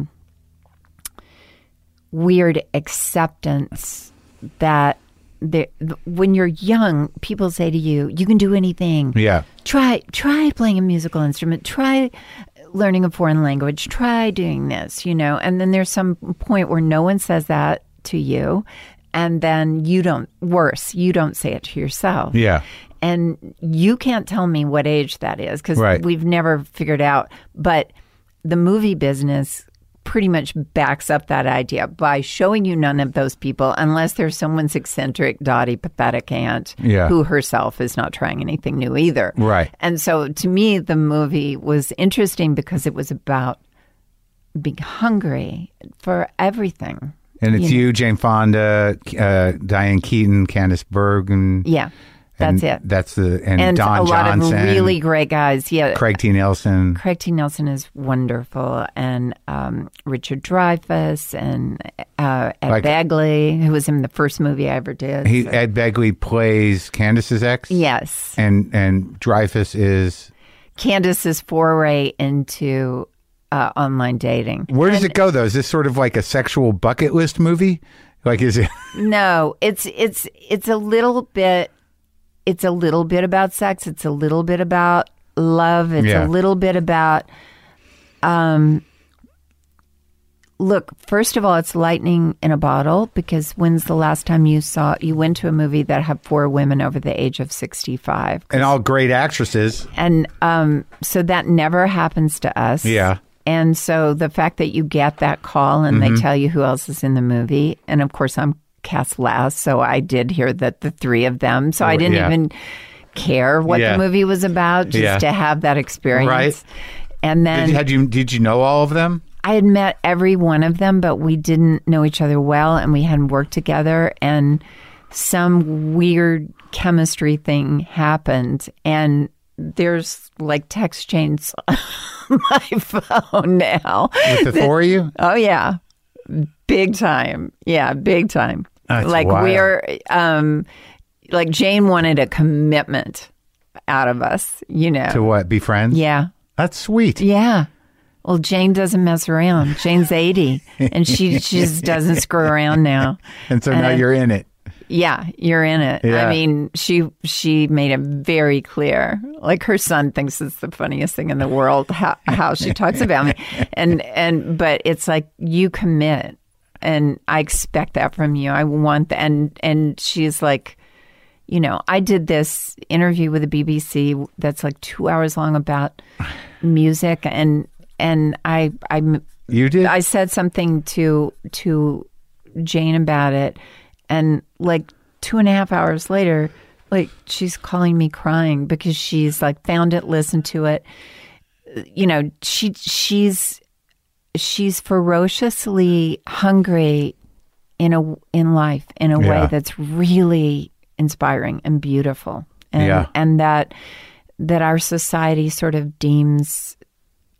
weird acceptance that when you're young, people say to you, you can do anything. Yeah. Try playing a musical instrument. Try learning a foreign language. Try doing this, you know. And then there's some point where no one says that to you. And then you don't say it to yourself. Yeah. And you can't tell me what age that is, because we've never figured out. But the movie business pretty much backs up that idea by showing you none of those people, unless there's someone's eccentric, dotty, pathetic aunt who herself is not trying anything new either. Right. And so to me, the movie was interesting because it was about being hungry for everything. And it's you, Jane Fonda, Diane Keaton, Candice Bergen. Yeah. That's it. That's and a Don Johnson, lot of really great guys. Yeah, Craig T. Nelson. Craig T. Nelson is wonderful, and Richard Dreyfuss, and Ed Begley, who was in the first movie I ever did. Ed Begley plays Candace's ex. Yes, and Dreyfuss is Candace's foray into online dating. Where does it go though? Is this sort of like a sexual bucket list movie? Like, is it? No, it's a little bit. It's a little bit about sex. It's a little bit about love. It's a little bit about, look, first of all, it's lightning in a bottle, because when's the last time you went to a movie that had 4 women over the age of 65? And all great actresses. And so that never happens to us. Yeah. And so the fact that you get that call and they tell you who else is in the movie, and of course I'm cast last, so I did hear that the 3 of them, so I didn't even care what the movie was about, just to have that experience. Right. And then did you know all of them? I had met every one of them, but we didn't know each other well, and we hadn't worked together, and some weird chemistry thing happened, and there's like text chains on my phone now. With the 4 of you? Oh yeah. Big time. Yeah, big time. That's like wild. We're like Jane wanted a commitment out of us, you know. To what? Be friends? Yeah. That's sweet. Yeah. Well, Jane doesn't mess around. Jane's 80 and she just doesn't screw around now. And so now you're in it. Yeah, you're in it. Yeah. I mean, she made it very clear. Like, her son thinks it's the funniest thing in the world how she talks about me. But it's like, you commit, and I expect that from you. I want that. And she's like, you know, I did this interview with the BBC that's like 2 hours long about music, and I You did? I said something to Jane about it. And like 2.5 hours later, like, she's calling me crying because she's like found it, listened to it. You know, she's ferociously hungry in life in a way that's really inspiring and beautiful, and that our society sort of deems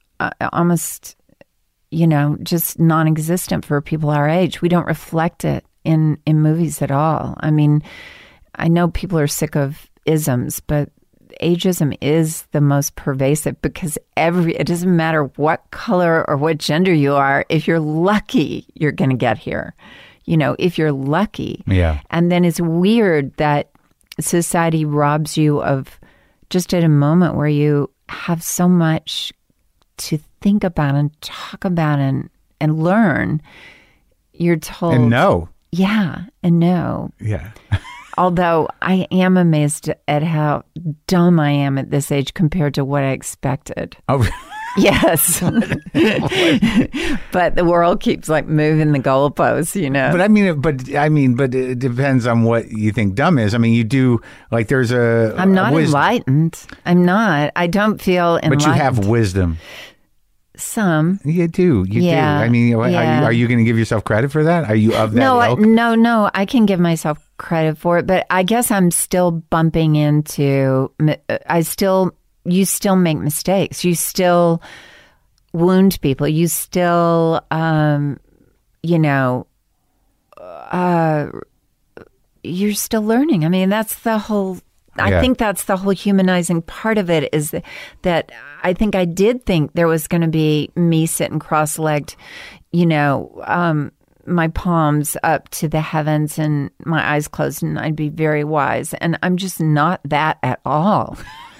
almost, you know, just non-existent for people our age. We don't reflect it in movies at all. I mean, I know people are sick of isms, but ageism is the most pervasive because it doesn't matter what color or what gender you are. If you're lucky, you're going to get here. You know, if you're lucky. Yeah. And then it's weird that society robs you of just at a moment where you have so much to think about and talk about and learn. You're told. And know. Yeah. And know. Yeah. Although I am amazed at how dumb I am at this age compared to what I expected. Oh, yes. But the world keeps like moving the goalposts, you know. But it depends on what you think dumb is. I mean, you do like there's a. I'm not enlightened. I'm not. I don't feel enlightened. But you have wisdom. Some. You do. You do. I mean, are you going to give yourself credit for that? Are you of that ilk? No. I can give myself credit for it, but I guess I'm still bumping into. You still make mistakes. You still wound people. You still, you're still learning. I mean, that's the whole. I think that's the whole humanizing part of it is that I think I did think there was going to be me sitting cross-legged, my palms up to the heavens and my eyes closed and I'd be very wise. And I'm just not that at all.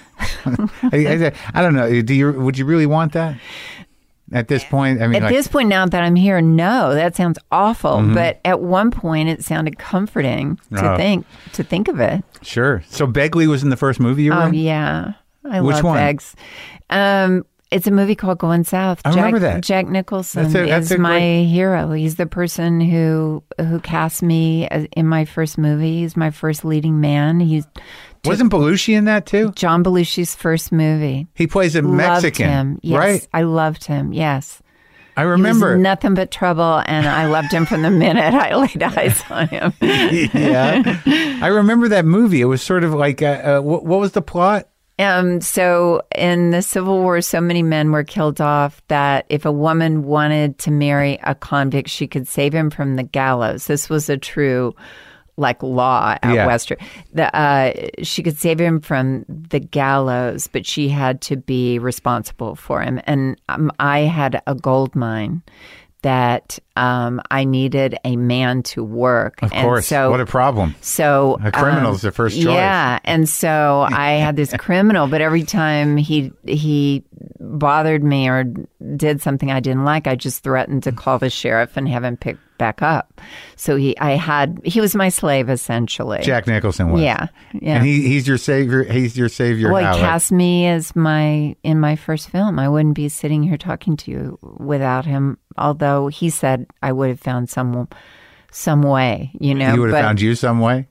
I don't know. Would you really want that? At this point, I mean, this point, now that I'm here, no, that sounds awful. Mm-hmm. But at one point, it sounded comforting to think of it. Sure. So Begley was in the first movie you were in? Oh yeah, Which love one? Beggs. It's a movie called Going South. I remember that. Jack Nicholson is my hero. He's the person who cast me in my first movie. He's my first leading man. Wasn't Belushi in that too? John Belushi's first movie. He plays a Mexican, him. Yes, right? I loved him. Yes, I remember. He was nothing but trouble, and I loved him from the minute I laid eyes on him. Yeah, I remember that movie. It was sort of like what was the plot? So in the Civil War, so many men were killed off that if a woman wanted to marry a convict, she could save him from the gallows. This was a true law out west. She could save him from the gallows, but she had to be responsible for him. And I had a gold mine that I needed a man to work. Of course. So, what a problem. So a criminal's the first choice. Yeah. And so I had this criminal, but every time he bothered me or did something I didn't like, I just threatened to call the sheriff and have him pick back up. So he was my slave essentially. Jack Nicholson was. Yeah. And he's your savior. He's your savior. Well, he cast me as in my first film. I wouldn't be sitting here talking to you without him. Although he said I would have found some way. He would have found you some way.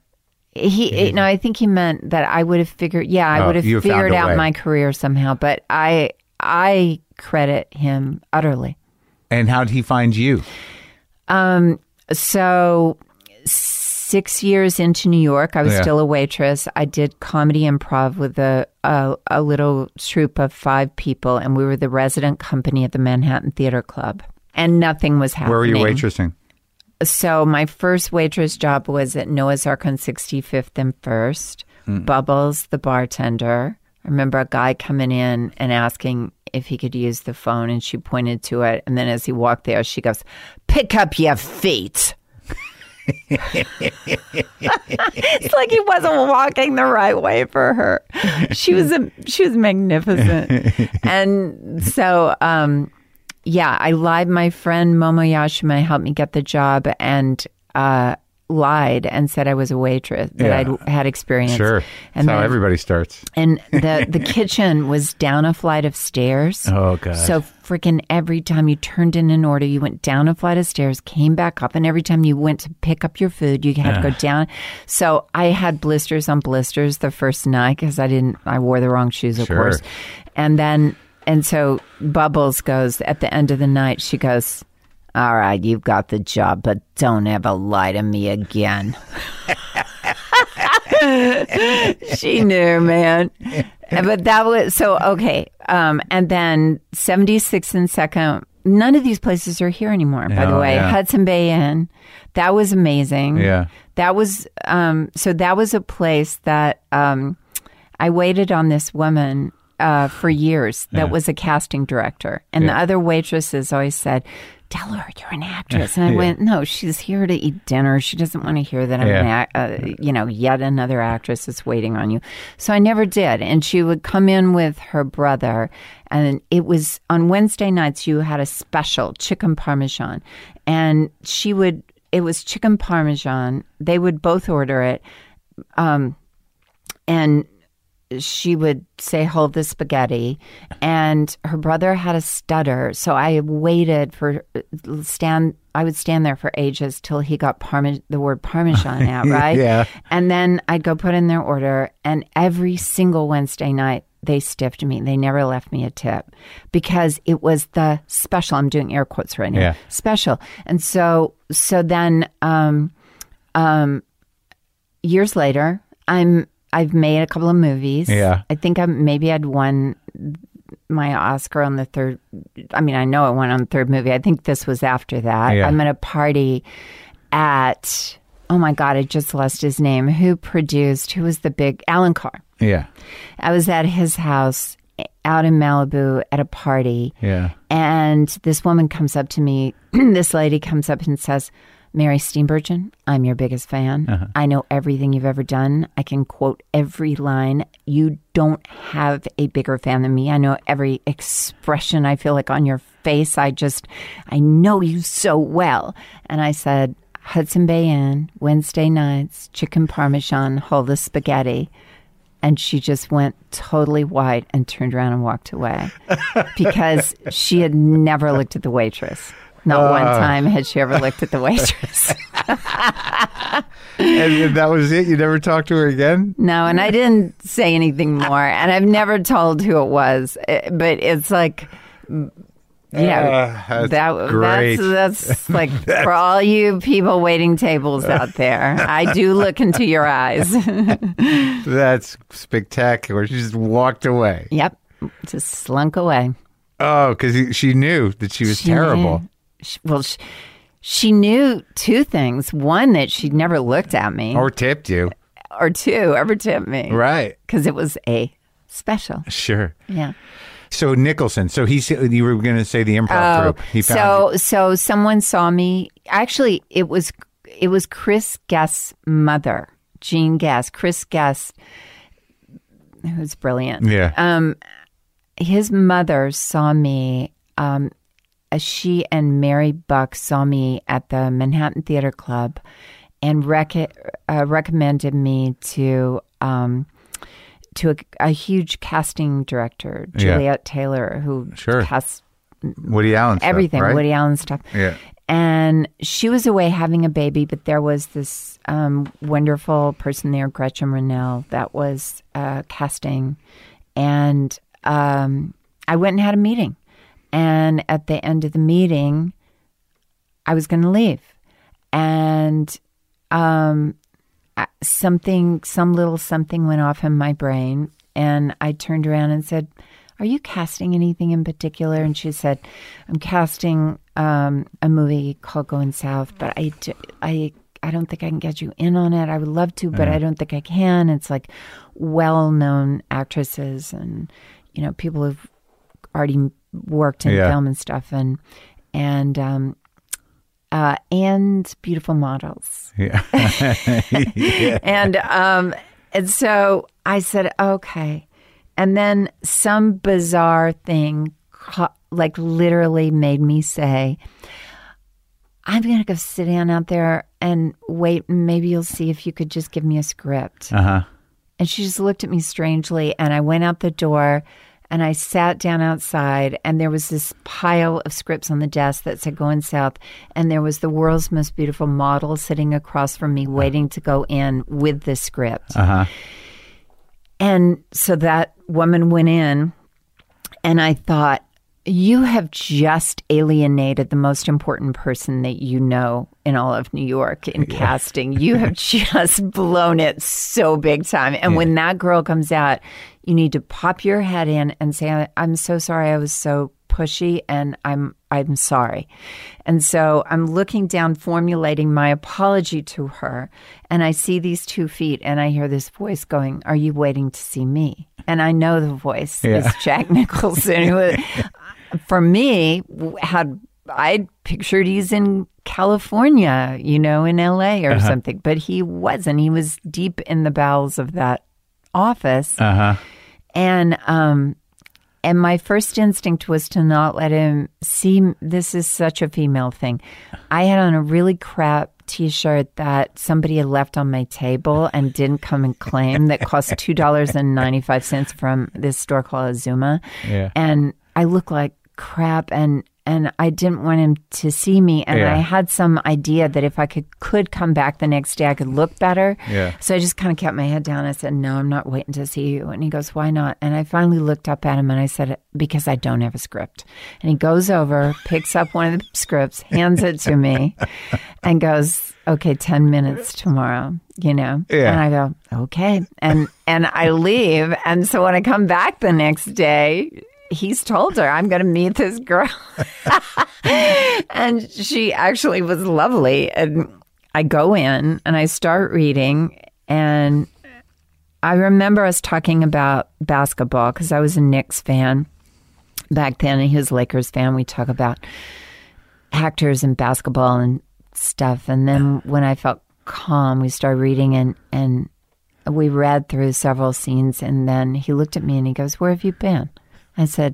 I think he meant that I would have figured. Yeah, I would have figured out my career somehow. But I credit him utterly. And how did he find you? So 6 years into New York, I was still a waitress. I did comedy improv with a little troupe of 5 people, and we were the resident company at the Manhattan Theater Club. And nothing was happening. Where were you waitressing? So my first waitress job was at Noah's Ark on 65th and 1st. Bubbles, the bartender. I remember a guy coming in and asking if he could use the phone, and she pointed to it. And then as he walked there, she goes, "Pick up your feet." It's like he wasn't walking the right way for her. She was magnificent. And so, I lied. My friend Momo Yashima helped me get the job and lied and said I was a waitress, that I'd had experience. Sure. And that's how everybody starts. And the kitchen was down a flight of stairs. Oh, God. So freaking every time you turned in an order, you went down a flight of stairs, came back up, and every time you went to pick up your food, you had to go down. So I had blisters on blisters the first night because I wore the wrong shoes, of course. And so Bubbles goes, at the end of the night, she goes, "All right, you've got the job, but don't ever lie to me again." She knew, man. But that was so okay. And then 76th and 2nd, none of these places are here anymore, by the way. Yeah. Hudson Bay Inn. That was amazing. Yeah. That was, so that was a place that I waited on this woman for years that was a casting director. And the other waitresses always said, tell her you're an actress. And I went, no, she's here to eat dinner. She doesn't want to hear that I'm yet another actress is waiting on you. So I never did. And she would come in with her brother. And it was on Wednesday nights, you had a special chicken parmesan. And it was chicken parmesan. They would both order it. And she would say, hold the spaghetti. And her brother had a stutter. So I waited I would stand there for ages till he got the word Parmesan out, right? Yeah. And then I'd go put in their order. And every single Wednesday night, they stiffed me. They never left me a tip because it was the special. I'm doing air quotes right now. Yeah. Special. And so then years later, I've made a couple of movies. Yeah. I think maybe I'd won my Oscar on the third. I mean, I know I won on the third movie. I think this was after that. Yeah. I'm at a party at, oh my God, I just lost his name. Who was the big, Alan Carr. Yeah. I was at his house out in Malibu at a party. Yeah. And this woman comes up to me. This lady comes up and says, Mary Steenburgen, I'm your biggest fan. Uh-huh. I know everything you've ever done. I can quote every line. You don't have a bigger fan than me. I know every expression I feel like on your face. I know you so well. And I said, Hudson Bay Inn, Wednesday nights, chicken parmesan, hold the spaghetti. And she just went totally white and turned around and walked away because she had never looked at the waitress. Not one time had she ever looked at the waitress. And that was it? You never talked to her again? No, and I didn't say anything more. And I've never told who it was. But it's like, that's great. That's like for all you people waiting tables out there. I do look into your eyes. That's spectacular. She just walked away. Yep. Just slunk away. Oh, because she knew that she was terrible. She knew two things. One, that she'd never looked at me. Or tipped you. Or two, ever tipped me. Right. Because it was a special. Sure. Yeah. So Nicholson. So you were going to say the improv group. He found so someone saw me. Actually, it was Chris Guest's mother, Jean Guest. Chris Guest, who's brilliant. Yeah. His mother saw me. She and Mary Buck saw me at the Manhattan Theater Club, and recommended me to a huge casting director, Juliet Taylor, who casts Woody Allen stuff, everything, right? Woody Allen stuff. Yeah. And she was away having a baby, but there was this wonderful person there, Gretchen Rennell, that was casting. And I went and had a meeting. And at the end of the meeting, I was going to leave. And some little something went off in my brain. And I turned around and said, are you casting anything in particular? And she said, I'm casting a movie called Going South, but I don't think I can get you in on it. I would love to, but I don't think I can. It's like well-known actresses and, people who've already worked in film and stuff and beautiful models. Yeah. And so I said, okay. And then some bizarre thing like literally made me say, I'm going to go sit down out there and wait, and maybe you'll see if you could just give me a script. Uh-huh. And she just looked at me strangely, and I went out the door, and I sat down outside, and there was this pile of scripts on the desk that said Going South, and there was the world's most beautiful model sitting across from me waiting to go in with the script. Uh-huh. And so that woman went in, and I thought, you have just alienated the most important person that you know in all of New York in casting. You have just blown it so big time. And when that girl comes out, you need to pop your head in and say, I'm so sorry I was so pushy, and I'm sorry. And so I'm looking down, formulating my apology to her, and I see these 2 feet, and I hear this voice going, "Are you waiting to see me?" And I know the voice is Jack Nicholson, who, for me, I pictured he's in California, in LA or something, but he wasn't. He was deep in the bowels of that office. And my first instinct was to not let him see. This is such a female thing. I had on a really crap T-shirt that somebody had left on my table and didn't come and claim, that cost $2.95 from this store called Azuma. Yeah. And I looked like crap, and I didn't want him to see me. And I had some idea that if I could come back the next day, I could look better. Yeah. So I just kind of kept my head down. I said, "No, I'm not waiting to see you." And he goes, "Why not?" And I finally looked up at him and I said, "Because I don't have a script." And he goes over, picks up one of the scripts, hands it to me, and goes, "Okay, 10 minutes tomorrow, Yeah. And I go, "Okay." And I leave. And so when I come back the next day, he's told her, "I'm going to meet this girl." And she actually was lovely. And I go in and I start reading. And I remember us talking about basketball because I was a Knicks fan back then, and he was a Lakers fan. We talk about actors and basketball and stuff. And then when I felt calm, we started reading, and we read through several scenes. And then he looked at me and he goes, "Where have you been?" I said,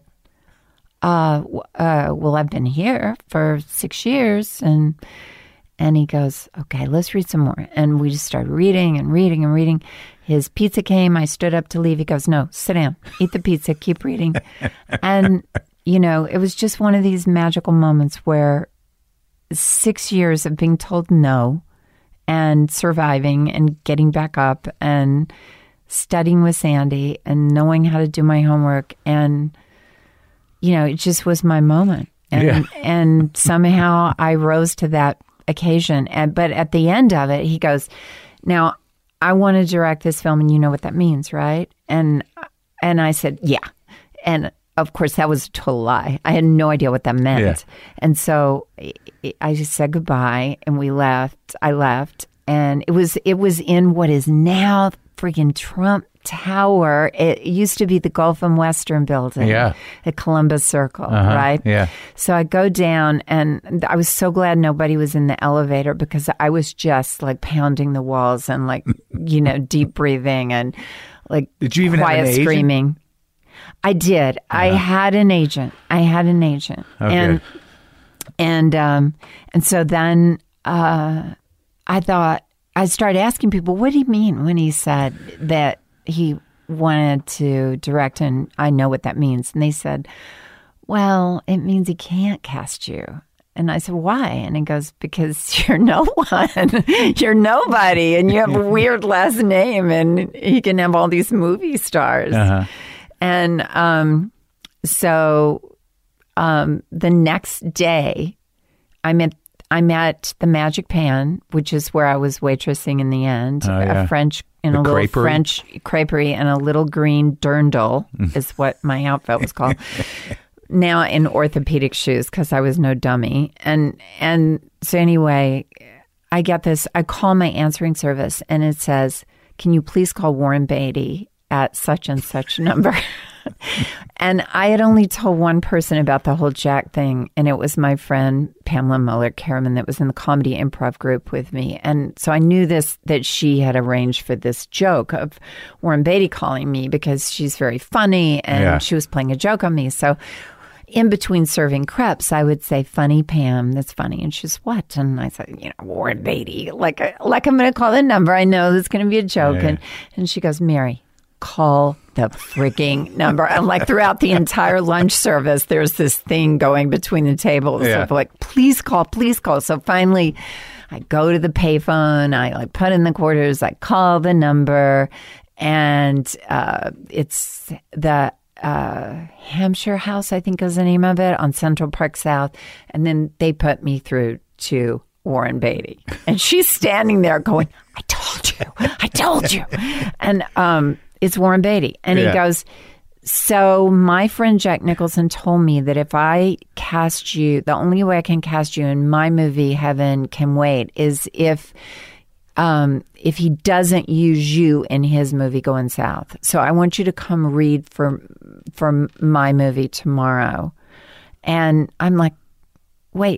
well, I've been here for 6 years. And he goes, "Okay, let's read some more." And we just started reading and reading and reading. His pizza came. I stood up to leave. He goes, "No, sit down, eat the pizza, keep reading." And, it was just one of these magical moments where 6 years of being told no and surviving and getting back up and studying with Sandy and knowing how to do my homework. And, it just was my moment. And somehow I rose to that occasion. But at the end of it, he goes, "Now, I want to direct this film, and you know what that means, right?" And I said, "Yeah." And of course, that was a total lie. I had no idea what that meant. Yeah. And so I just said goodbye, and we left. I left. And it was in what is now freaking Trump Tower. It used to be the Gulf and Western building at Columbus Circle, right? Yeah. So I go down, and I was so glad nobody was in the elevator, because I was just like pounding the walls and like, deep breathing and like Did you even quiet have an screaming. I did. I had an agent. Okay. And so then I thought, I started asking people, what did he mean when he said that he wanted to direct, and I know what that means? And they said, "Well, it means he can't cast you." And I said, "Why?" And he goes, "Because you're no one. You're nobody, and you have a weird last name, and he can have all these movie stars." And so the next day, I'm at the Magic Pan, which is where I was waitressing in the end. A French little French creperie, and a little green dirndl is what my outfit was called. Now in orthopedic shoes, because I was no dummy. And so anyway, I get this. I call my answering service, and it says, "Can you please call Warren Beatty at such and such number?" And I had only told one person about the whole Jack thing, and it was my friend Pamela Muller-Karaman that was in the comedy improv group with me. And so I knew that she had arranged for this joke of Warren Beatty calling me, because she's very funny, and she was playing a joke on me. So in between serving crepes, I would say, "Funny Pam, that's funny." And she's, "What?" And I said, "Warren Beatty, like I'm going to call the number. I know there's going to be a joke." And she goes, "Mary, call the freaking number." And like throughout the entire lunch service, there's this thing going between the tables of like, please call. So finally, I go to the payphone. I like put in the quarters. I call the number, and it's the Hampshire House, I think is the name of it, on Central Park South. And then they put me through to Warren Beatty, and she's standing there going, I told you. And it's Warren Beatty. And he goes, So my friend Jack Nicholson told me that if I cast you, the only way I can cast you in my movie Heaven Can Wait is if he doesn't use you in his movie Going South. So I want you to come read for my movie tomorrow. And I'm like, wait.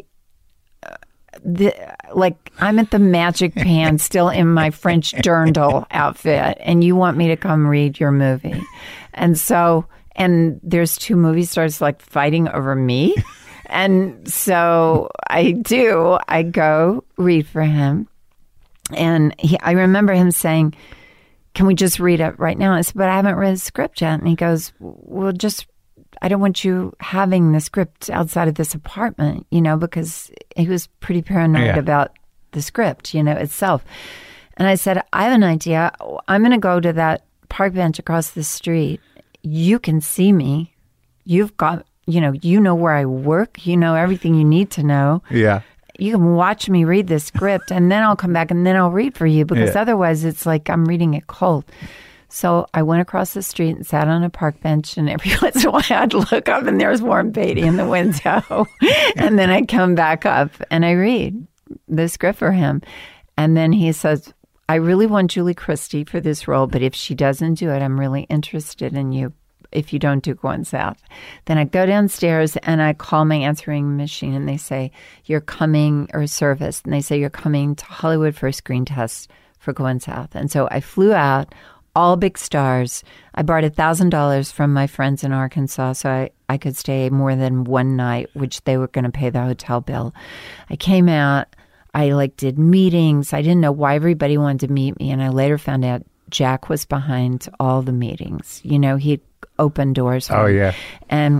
I'm at the Magic Pan still in my French dirndl outfit, and you want me to come read your movie. And there's two movie stars like fighting over me. And so I go read for him. And I remember him saying, can we just read it right now? I said, but I haven't read the script yet. And he goes, well, I don't want you having the script outside of this apartment, because he was pretty paranoid about the script, itself. And I said, I have an idea. I'm going to go to that park bench across the street. You can see me. You've got, you know where I work. You know everything you need to know. Yeah. You can watch me read the script, and then I'll come back and then I'll read for you, because otherwise it's like I'm reading it cold. So I went across the street and sat on a park bench, and every once in a while I'd look up and there's Warren Beatty in the window. And then I'd come back up and I read the script for him. And then he says, I really want Julie Christie for this role, but if she doesn't do it, I'm really interested in you if you don't do Going South. Then I go downstairs and I call my answering machine, and they say, you're coming, or service, and they say, you're coming to Hollywood for a screen test for Going South. And so I flew out, all big stars. I borrowed $1,000 from my friends in Arkansas so I could stay more than one night, which they were going to pay the hotel bill. I came out. I did meetings. I didn't know why everybody wanted to meet me. And I later found out Jack was behind all the meetings. He'd open doors. Oh, yeah. And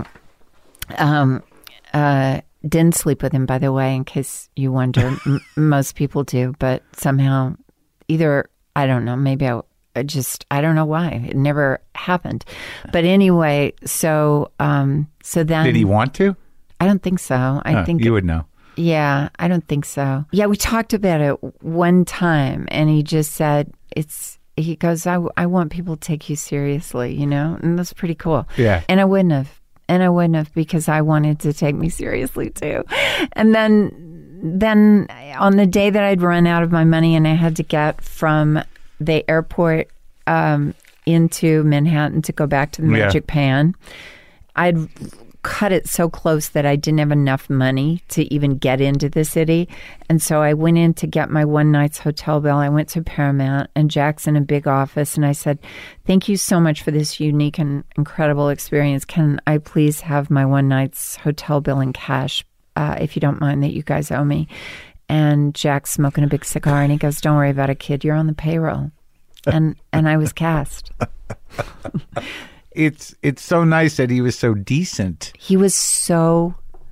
didn't sleep with him, by the way, in case you wonder. Most people do. But somehow either, I don't know, maybe I don't know why. It never happened. But anyway, so then... Did he want to? I don't think so. I think you would know. Yeah, I don't think so. Yeah, we talked about it one time, and he just said, he goes, I want people to take you seriously, and that's pretty cool. Yeah. And I wouldn't have because I wanted to take me seriously too. And then on the day that I'd run out of my money and I had to get from the airport into Manhattan to go back to the Magic Pan, I'd cut it so close that I didn't have enough money to even get into the city. And so I went in to get my one night's hotel bill. I went to Paramount, and Jack's in a big office, and I said, thank you so much for this unique and incredible experience. Can I please have my one night's hotel bill in cash, if you don't mind, that you guys owe me? And Jack's smoking a big cigar, and he goes, don't worry about it, kid. You're on the payroll. And I was cast. It's so nice that he was so decent. He was so...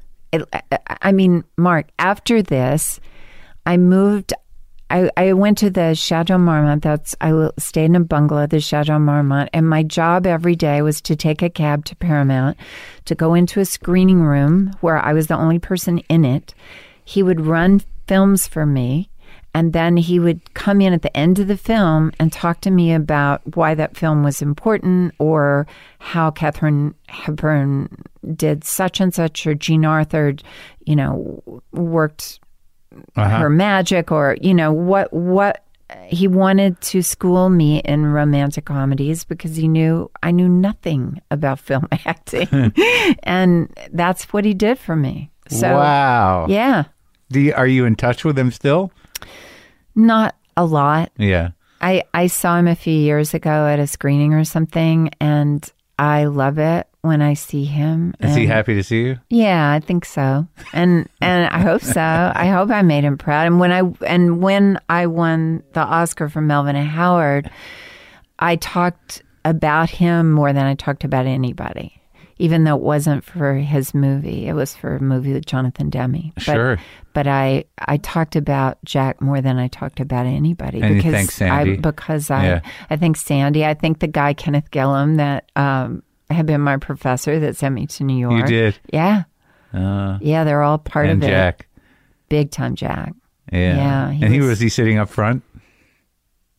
Mark, after this, I moved... I went to the Chateau Marmont. I stayed in a bungalow, the Chateau Marmont, and my job every day was to take a cab to Paramount, to go into a screening room where I was the only person in it. He would run films for me, and then he would come in at the end of the film and talk to me about why that film was important, or how Katharine Hepburn did such and such, or Jean Arthur, worked her magic, or, what he wanted to school me in romantic comedies, because he knew I knew nothing about film acting. And that's what he did for me. So, wow. Yeah. Are you in touch with him still? Not a lot. Yeah. I saw him a few years ago at a screening or something, and I love it when I see him. Is he happy to see you? Yeah, I think so. And I hope so. I hope I made him proud. And when I won the Oscar for Melvin and Howard, I talked about him more than I talked about anybody. Even though it wasn't for his movie. It was for a movie with Jonathan Demme. Sure. But I talked about Jack more than I talked about anybody. And you think Sandy? I think Sandy. I think the guy, Kenneth Gillum, that had been my professor that sent me to New York. You did? Yeah. Yeah, they're all part of it. And Jack. Big time Jack. Yeah. Yeah. Was he sitting up front?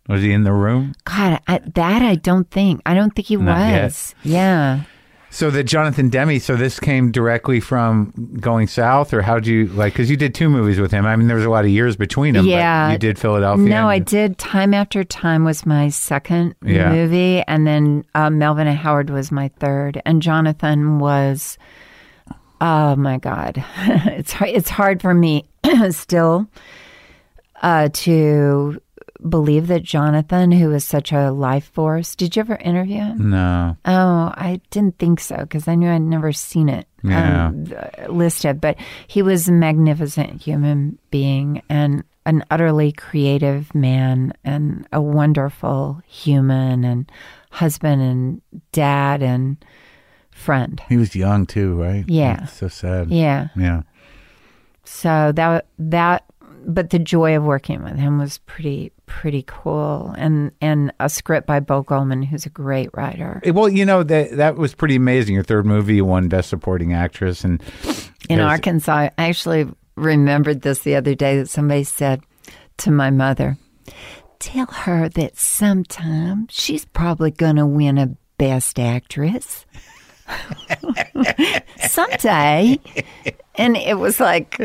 Was he in the room? God, I don't think. I don't think he was. Yeah. So the Jonathan Demme, so this came directly from Going South, or how'd you, like, because you did 2 movies with him. I mean, there was a lot of years between them. Yeah. But you did Philadelphia. No, I did Time After Time was my second movie, and then Melvin and Howard was my third, and Jonathan was, oh my God. It's hard for me still to believe that Jonathan, who is such a life force, did you ever interview him? No. Oh, I didn't think so because I knew I'd never seen it listed. But he was a magnificent human being and an utterly creative man and a wonderful human and husband and dad and friend. He was young too, right? Yeah. That's so sad. Yeah. Yeah. So that but the joy of working with him was pretty cool, and a script by Bo Goldman, who's a great writer. Well, you know, that was pretty amazing. Your third movie, you won Best Supporting Actress, and in Arkansas. I actually remembered this the other day that somebody said to my mother, "Tell her that sometime she's probably going to win a Best Actress someday," and it was like.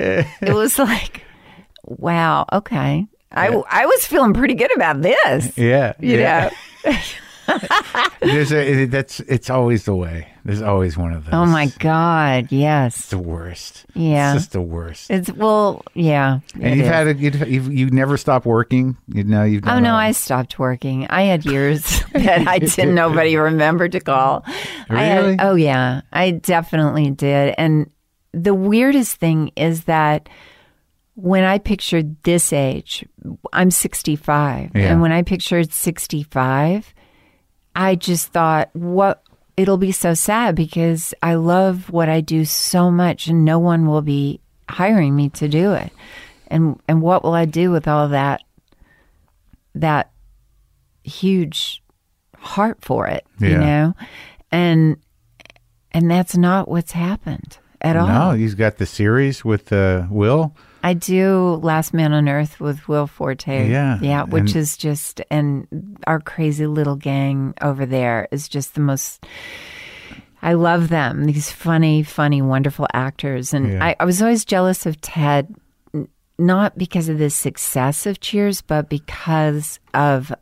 Wow. Okay. I was feeling pretty good about this. Yeah. You know. It's always the way. There's always one of those. Oh my God. Yes. It's the worst. Yeah. It's just the worst. Yeah. And you never stopped working. You've done I stopped working. I had years that I didn't nobody remember to call. Really? I definitely did. And the weirdest thing is that when I pictured this age, I'm 65. Yeah. And when I pictured 65, I just thought, it'll be so sad because I love what I do so much and no one will be hiring me to do it. And what will I do with all that huge heart for it, you know? And that's not what's happened at all. No, he's got the series with Will. I do Last Man on Earth with Will Forte. Yeah. Which is just, and our crazy little gang over there is just the most, I love them. These funny, wonderful actors. And I was always jealous of Ted, not because of the success of Cheers, but because of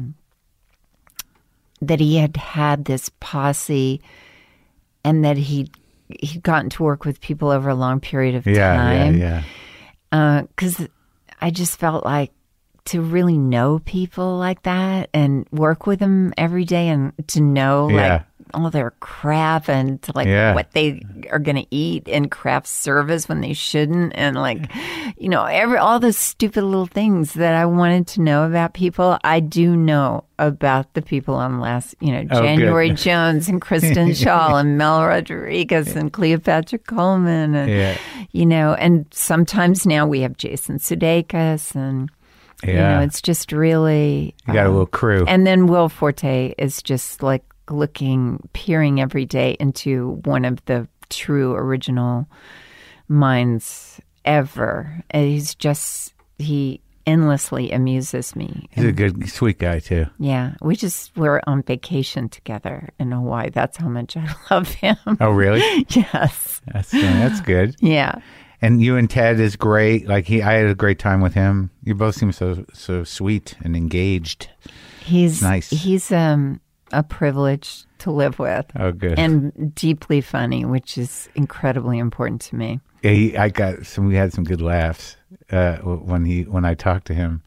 that he had this posse and that he'd gotten to work with people over a long period of time. Yeah. Because I just felt like to really know people like that and work with them every day and to know like all their crap and to what they are going to eat and craft service when they shouldn't and like, you know, all the stupid little things that I wanted to know about people. I do know about the people on January Jones and Kristen Shaw and Mel Rodriguez and Cleopatra Coleman and, you know, and sometimes now we have Jason Sudeikis and, you know, it's just really... You got a little crew. And then Will Forte is just like peering every day into one of the true original minds ever. And he endlessly amuses me. He's a good, sweet guy too. Yeah. We're on vacation together in Hawaii. That's how much I love him. Oh, really? Yes. That's good. Yeah. And you and Ted is great. Like I had a great time with him. You both seem so sweet and engaged. He's nice. He's a privilege to live with. Oh, good. And deeply funny, which is incredibly important to me. Yeah, we had some good laughs when I talked to him.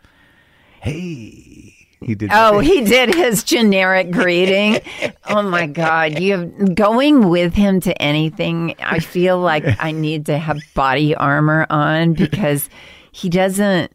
Hey. He did his generic greeting. Oh my God. Going with him to anything, I feel like I need to have body armor on because he doesn't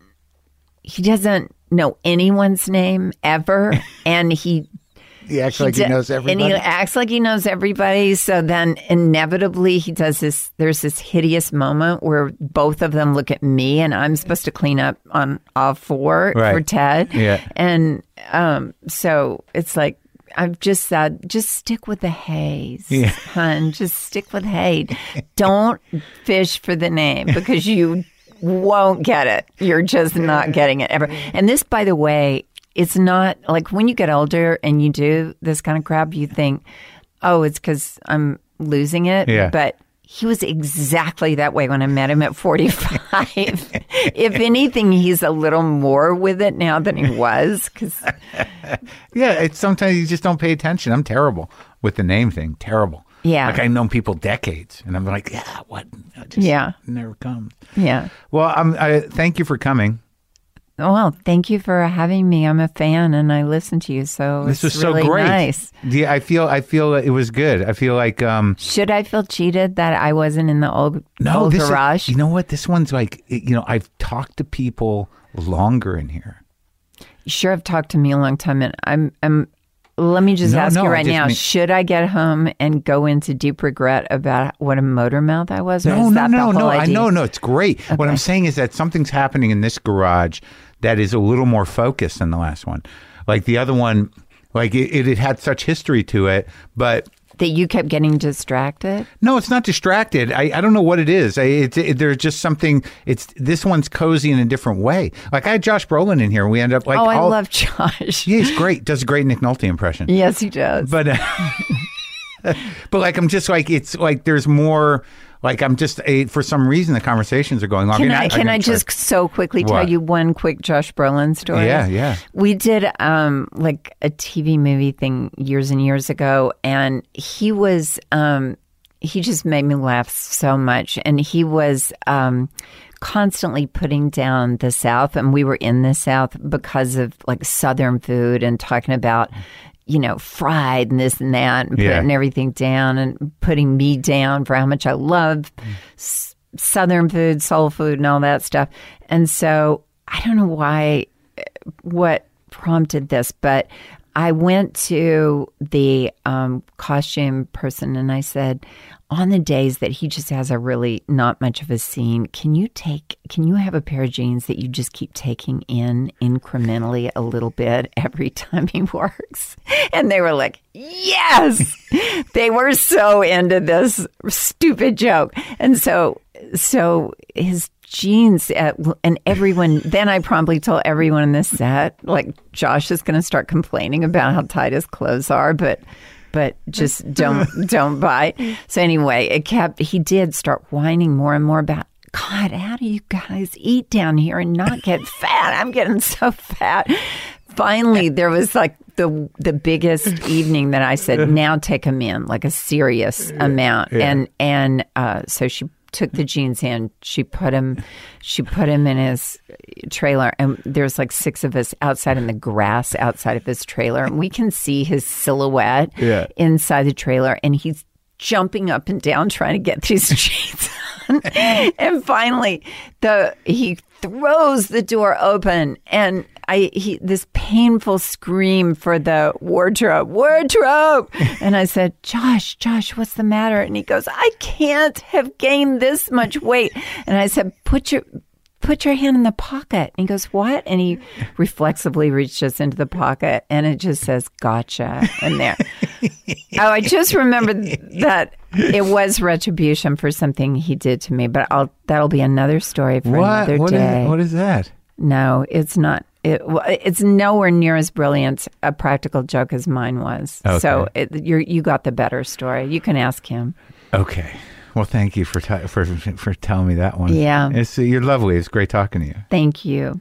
know anyone's name ever. And he acts like he knows everybody. And he acts like he knows everybody. So then inevitably there's this hideous moment where both of them look at me and I'm supposed to clean up on all four for Ted. Yeah. And so it's like, I've just said, just stick with the haze, hon. Just stick with hay. Don't fish for the name because you won't get it. You're just not getting it ever. And this, by the way, it's not like when you get older and you do this kind of crap, you think, oh, it's because I'm losing it. Yeah. But he was exactly that way when I met him at 45. If anything, he's a little more with it now than he was. Cause... Yeah, it's sometimes you just don't pay attention. I'm terrible with the name thing. Terrible. Yeah. Like I've known people decades, and I'm like, yeah, what? It just never comes. Yeah. Well, I thank you for coming. Well, thank you for having me. I'm a fan, and I listen to you, so this was really so great. Nice. Yeah, I feel it was good. I feel like should I feel cheated that I wasn't in the old garage? You know what? This one's like, I've talked to people longer in here. You sure have talked to me a long time, and I'm. Let me just ask you right now: should I get home and go into deep regret about what a motor mouth I was? Or No. idea? It's great. Okay. What I'm saying is that something's happening in this garage that is a little more focused than the last one. Like the other one, like it had such history to it, but that you kept getting distracted. No, it's not distracted. I don't know what it is. There's just something. This one's cozy in a different way. Like I had Josh Brolin in here. And we end up like, I love Josh. Yeah, he's great. Does a great Nick Nolte impression. Yes, he does. But like I'm just like it's like there's more. Like I'm just for some reason the conversations are going long. Can I just so quickly tell you one quick Josh Brolin story? Yeah. We did like a TV movie thing years and years ago, and he was he just made me laugh so much, and he was constantly putting down the South, and we were in the South because of like Southern food and talking about, fried and this and that, and putting everything down and putting me down for how much I love Southern food, soul food, and all that stuff. And so I don't know what prompted this, but I went to the costume person and I said, on the days that he just has a really not much of a scene, can you have a pair of jeans that you just keep taking in incrementally a little bit every time he works? And they were like, yes! They were so into this stupid joke. And so his jeans and everyone, then I promptly told everyone in this set, like, Josh is going to start complaining about how tight his clothes are, but just don't buy. So anyway, he did start whining more and more about, God, how do you guys eat down here and not get fat? I'm getting so fat. Finally, there was like the biggest evening that I said, now take him in, like a serious amount. Yeah. And so she took the jeans in. She put him in his trailer, and there's like 6 of us outside in the grass outside of his trailer, and we can see his silhouette inside the trailer, and he's jumping up and down trying to get these jeans on. And finally he throws the door open, and this painful scream for the wardrobe. And I said, Josh, what's the matter? And he goes, I can't have gained this much weight. And I said, put your hand in the pocket. And he goes, what? And he reflexively reaches into the pocket, and it just says, gotcha in there. I just remembered that it was retribution for something he did to me, but that'll be another story for another day. What is that? No, it's not. It's nowhere near as brilliant a practical joke as mine was. Okay. So you got the better story. You can ask him. Okay. Well, thank you for telling me that one. Yeah. You're lovely. It's great talking to you. Thank you.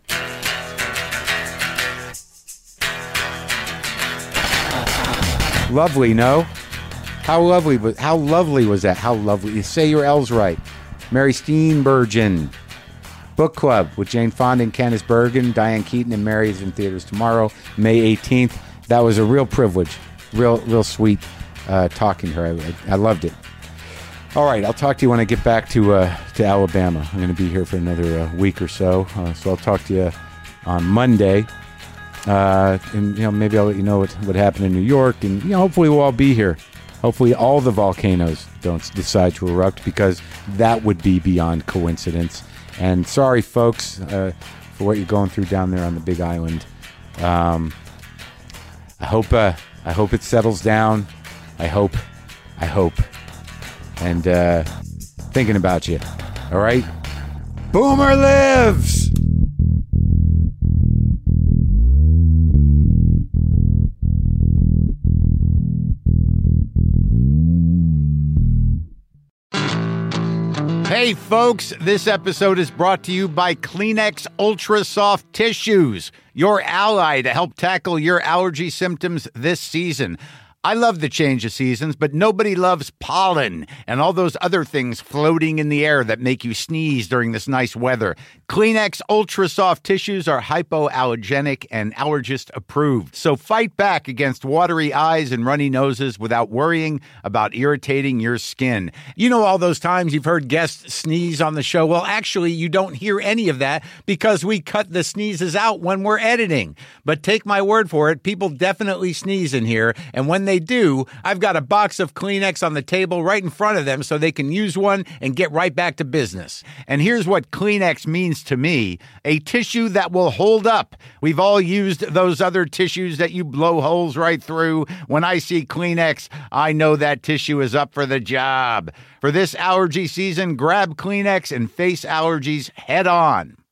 Lovely, no? How lovely was that? How lovely. You say your L's right. Mary Steenburgen. Book Club with Jane Fonda and Candice Bergen. Diane Keaton and Mary is in theaters tomorrow, May 18th. That was a real privilege. Real sweet talking to her. I loved it. All right, I'll talk to you when I get back to Alabama. I'm going to be here for another week or so. So I'll talk to you on Monday. And maybe I'll let you know what happened in New York, and hopefully we'll all be here. Hopefully all the volcanoes don't decide to erupt, because that would be beyond coincidence. And sorry, folks, for what you're going through down there on the Big Island. I hope it settles down. I hope. And thinking about you. All right? Boomer lives! Hey, folks, this episode is brought to you by Kleenex Ultra Soft Tissues, your ally to help tackle your allergy symptoms this season. I love the change of seasons, but nobody loves pollen and all those other things floating in the air that make you sneeze during this nice weather. Kleenex Ultra Soft Tissues are hypoallergenic and allergist approved. So fight back against watery eyes and runny noses without worrying about irritating your skin. You know all those times you've heard guests sneeze on the show? Well, actually, you don't hear any of that because we cut the sneezes out when we're editing. But take my word for it, people definitely sneeze in here, and when they do, I've got a box of Kleenex on the table right in front of them so they can use one and get right back to business. And here's what Kleenex means to me: a tissue that will hold up. We've all used those other tissues that you blow holes right through. When I see Kleenex, I know that tissue is up for the job. For this allergy season, grab Kleenex and face allergies head on.